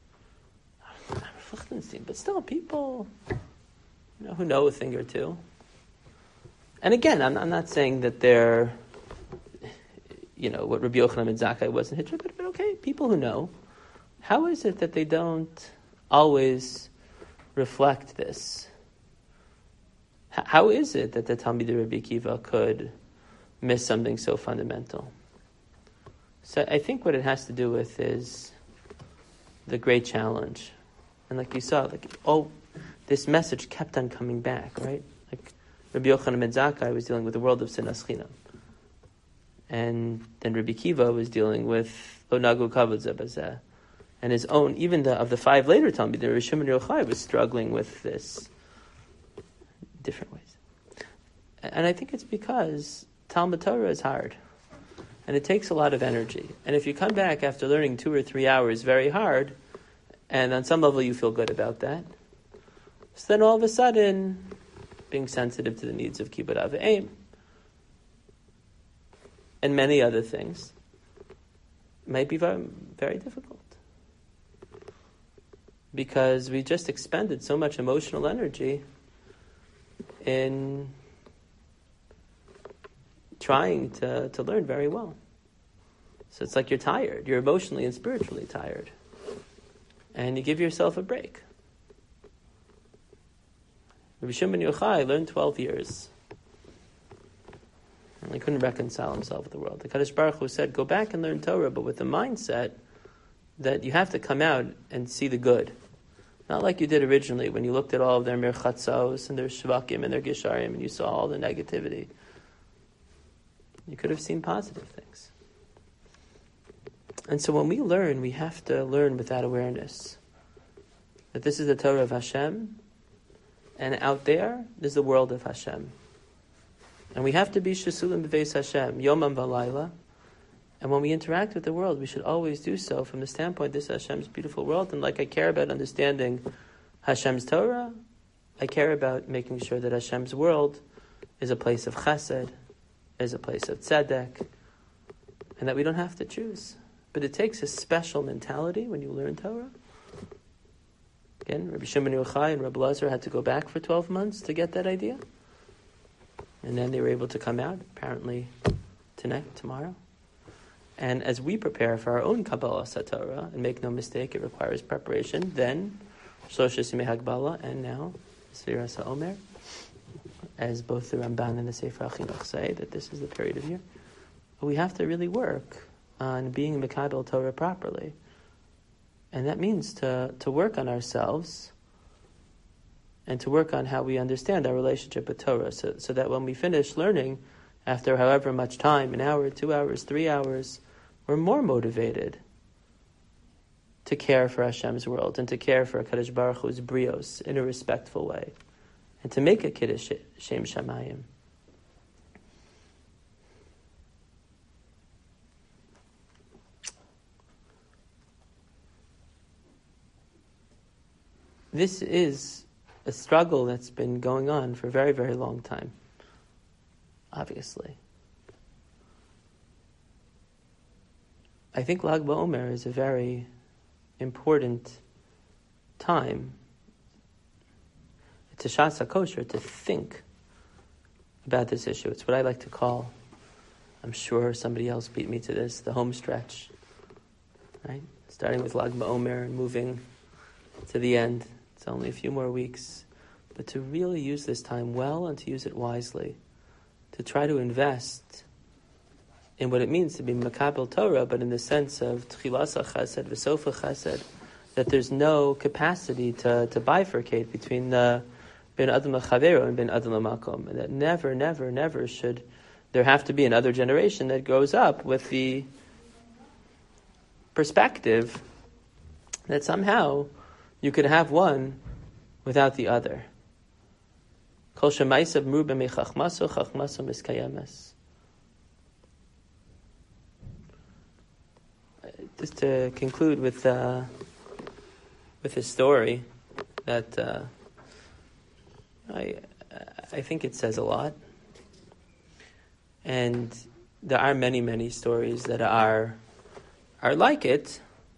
but still people, you know, who know a thing or two. And again, I'm, I'm not saying that they're, you know, what Rabbi Yochanan ben Zakkai was in Hitra, but, but okay, people who know, how is it that they don't always reflect this? H- how is it that the Talmidei Rabbi Akiva could miss something so fundamental? So I think what it has to do with is the great challenge. And like you saw, like oh, this message kept on coming back, right? Like Rabbi Yochanan ben Zakkai was dealing with the world of sinas chinam. And then Rabbi Akiva was dealing with lo nagu kavod zeh b'zeh. And his own, even the of the five later Talmud, the Rabbi Shimon Yochai was struggling with this in different ways. And I think it's because Talmud Torah is hard. And it takes a lot of energy. And if you come back after learning two or three hours very hard, and on some level you feel good about that, so then all of a sudden, being sensitive to the needs of kibbud av v'eim, and many other things, might be very, very difficult. Because we just expended so much emotional energy in trying to, to learn very well. So it's like you're tired. You're emotionally and spiritually tired. And you give yourself a break. Rabbi Shimon Yochai learned twelve years. And he couldn't reconcile himself with the world. The Kadosh Baruch Hu said, go back and learn Torah, but with the mindset that you have to come out and see the good. Not like you did originally when you looked at all of their mirchatzos and their shvakim and their gisharim and you saw all the negativity. You could have seen positive things. And so when we learn, we have to learn with that awareness. That this is the Torah of Hashem, and out there, there's the world of Hashem. And we have to be shesulim b'veis Hashem, yomam v'layla. And when we interact with the world, we should always do so from the standpoint, this is Hashem's beautiful world, and like I care about understanding Hashem's Torah, I care about making sure that Hashem's world is a place of chesed, is a place of tzedek, and that we don't have to choose. But it takes a special mentality when you learn Torah. Again, Rabbi Shimon Yochai and Rabbi Lazar had to go back for twelve months to get that idea. And then they were able to come out, apparently tonight, tomorrow. And as we prepare for our own Kabbalah Satorah, and make no mistake, it requires preparation, then Shlosh Simei Hagbala, and now Sfiras HaOmer, as both the Ramban and the Sefer HaChinuch say, that this is the period of year. But we have to really work on being Mekabel Torah properly. And that means to, to work on ourselves and to work on how we understand our relationship with Torah, so, so that when we finish learning, after however much time, an hour, two hours, three hours, we're more motivated to care for Hashem's world and to care for Kadosh Baruch Hu's brios in a respectful way, and to make a Kiddush Shem Shamayim. This is a struggle that's been going on for a very, very long time. obviously. I think Lag BaOmer is a very important time. It's a Shas HaKosher to think about this issue. It's what I like to call, I'm sure somebody else beat me to this, the home stretch. Right? Starting with Lag BaOmer and moving to the end. It's only a few more weeks. But to really use this time well and to use it wisely. To try to invest in what it means to be Makabel Torah, but in the sense of Tchilasa Chesed, V'sofa Chesed, that there's no capacity to, to bifurcate between the Ben Adam LaChavero and Ben Adam LaMakom. And that never, never, never should there have to be another generation that grows up with the perspective that somehow you could have one without the other. Kol shemaysav mruba mechachmaso, chachmaso miskayemes. Just to conclude with uh, with a story that uh, I I think it says a lot, and there are many many stories that are are like it,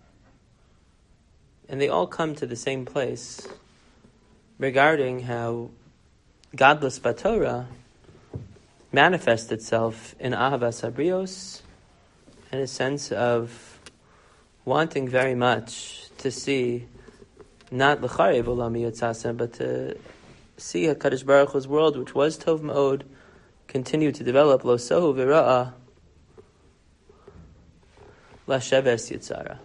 and they all come to the same place regarding how godless Batorah manifests itself in Ahavas Habrios and a sense of wanting very much to see not l'charev olam yitzasem, but to see HaKadosh Baruch Hu's world, which was Tov Ma'od, continue to develop lo sohu v'ra'a la sheves yitzara.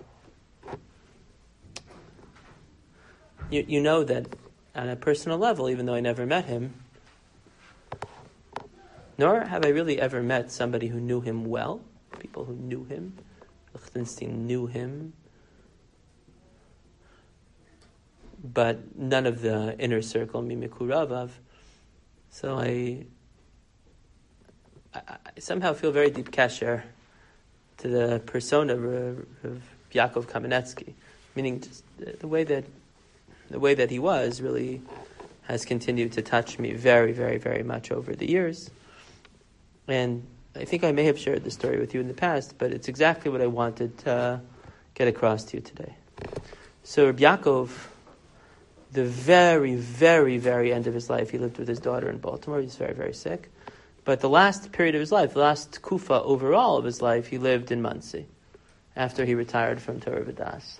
You, you know that on a personal level, even though I never met him, nor have I really ever met somebody who knew him well, people who knew him. Lichtenstein knew him, but none of the inner circle, Mimikuravav. So I, I, I somehow feel very deep kasher to the persona of, of Yaakov Kamenetsky, meaning just the, the way that the way that he was really has continued to touch me very, very, very much over the years. And I think I may have shared this story with you in the past, but it's exactly what I wanted to get across to you today. So Reb Yaakov, the very, very, very end of his life, he lived with his daughter in Baltimore. He was very, very sick. But the last period of his life, the last kufa overall of his life, he lived in Monsey after he retired from Torah V'das.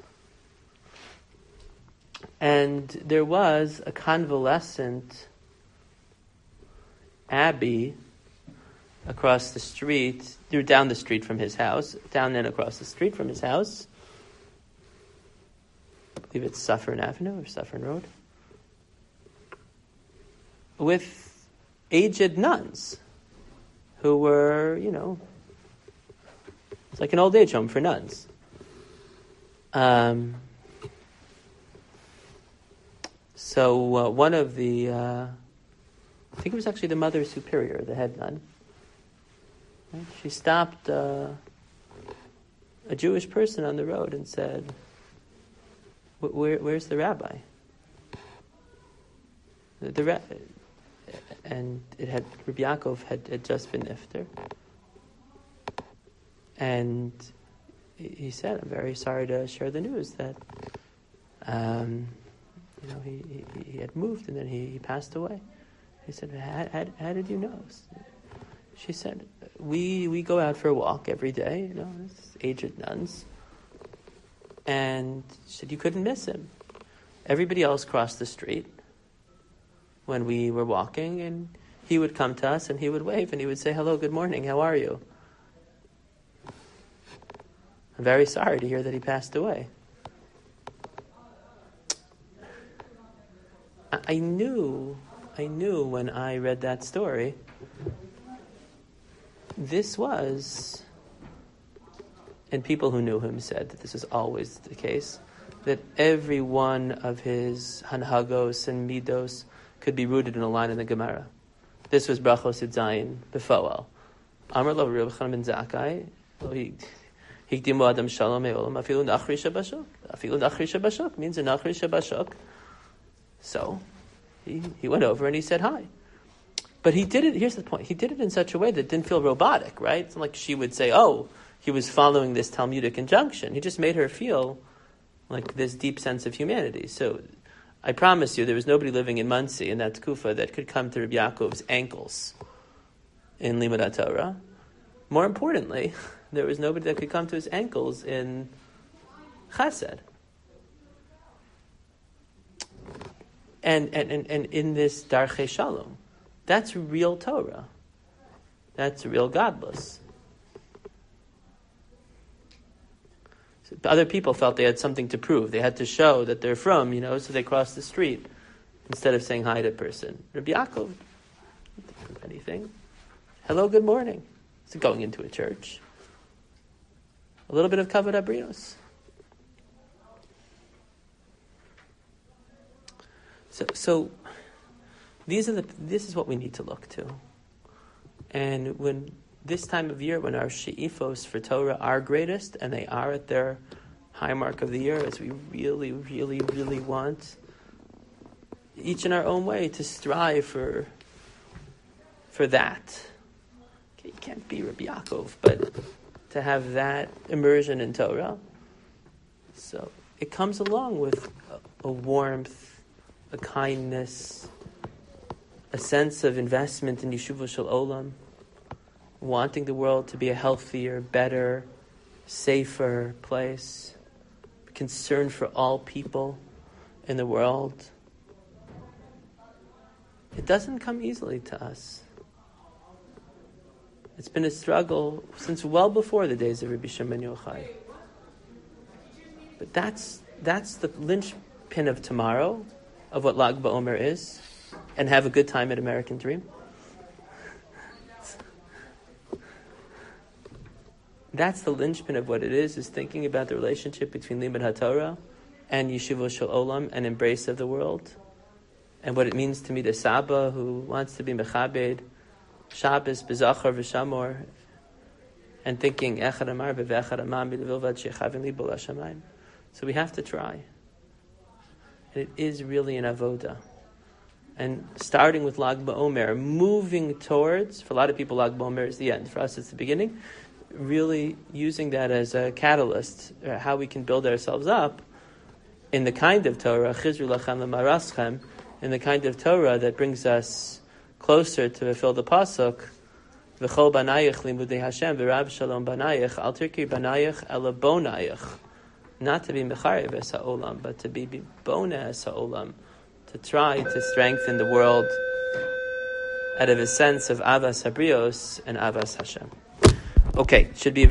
And there was a convalescent abbey across the street, down the street from his house, down and across the street from his house. I believe it's Suffern Avenue or Suffern Road. With aged nuns who were, you know, it's like an old age home for nuns. Um, so uh, one of the, uh, I think it was actually the Mother Superior, the head nun, she stopped uh, a Jewish person on the road and said, Where, where's the rabbi? The, the ra- and it had, Rabbi Yaakov had, had just been iftar. And he said, I'm very sorry to share the news that um, you know, he, he, he had moved and then he, he passed away. He said, how, how, how did you know? She said, we we go out for a walk every day, you know, as aged nuns. And she said, you couldn't miss him. Everybody else crossed the street when we were walking, and he would come to us and he would wave and he would say, hello, good morning, how are you? I'm very sorry to hear that he passed away. I, I knew, I knew when I read that story, this was, and people who knew him said that this was always the case, that every one of his hanhagos and midos could be rooted in a line in the Gemara. This was Brachos Yudzayin Befoel. Amar lo Reb Chanan ben Zakkai, hikdimu adam shalom eolam afilu nachri shabashok. Afilu nachri shabashok means a nachri shabashok. So he he went over and he said hi. But he did it, here's the point, he did it in such a way that it didn't feel robotic, right? It's not like she would say, oh, he was following this Talmudic injunction. He just made her feel like this deep sense of humanity. So I promise you, there was nobody living in Muncie in that Tkufa that could come to Rabbi Yaakov's ankles in Limud HaTorah. More importantly, there was nobody that could come to his ankles in Chesed. And, and, and, and in this Darchei Shalom. That's real Torah. That's real godless. So other people felt they had something to prove. They had to show that they're from, you know, so they crossed the street instead of saying hi to a person. Rabbi Yaakov didn't prove anything. Hello, good morning. It's going into a church. A little bit of Kavod Abrios. So, so these are the. This is what we need to look to. And when this time of year, when our she'ifos for Torah are greatest, and they are at their high mark of the year, as we really, really, really want, each in our own way, to strive for for that. Okay, you can't be Rabbi Yaakov, but to have that immersion in Torah. So it comes along with a, a warmth, a kindness, a sense of investment in Yeshuva Shel Olam, wanting the world to be a healthier, better, safer place, concern for all people in the world. It doesn't come easily to us. It's been a struggle since well before the days of Rabbi Shimon Yochai. But that's that's the linchpin of tomorrow, of what Lag BaOmer is, and have a good time at American Dream. That's the linchpin of what it is, is thinking about the relationship between Limud HaTorah and Yeshiva Shel Olam and embrace of the world, and what it means to meet a Saba who wants to be Mechabed, Shabbos, B'Zachar, V'Shamor, and thinking, Echad Amar B'Vechad Amam B'Vilvad Shechavim Libo L'Shamayim. So we have to try. And it is really an avoda. And starting with Lag BaOmer, moving towards, for a lot of people Lag BaOmer is the end, for us it's the beginning, really using that as a catalyst, or how we can build ourselves up in the kind of Torah, Chizru Lachem L'Maraschem, in the kind of Torah that brings us closer to fulfill the pasuk, V'chol banayich limudei Hashem, v'rab shalom banayich, al tirki banayich ela bonayich. Not to be mecharev es ha'olam, but to be bona es ha'olam, to try to strengthen the world out of a sense of avas habrios and avas Hashem. Okay, should be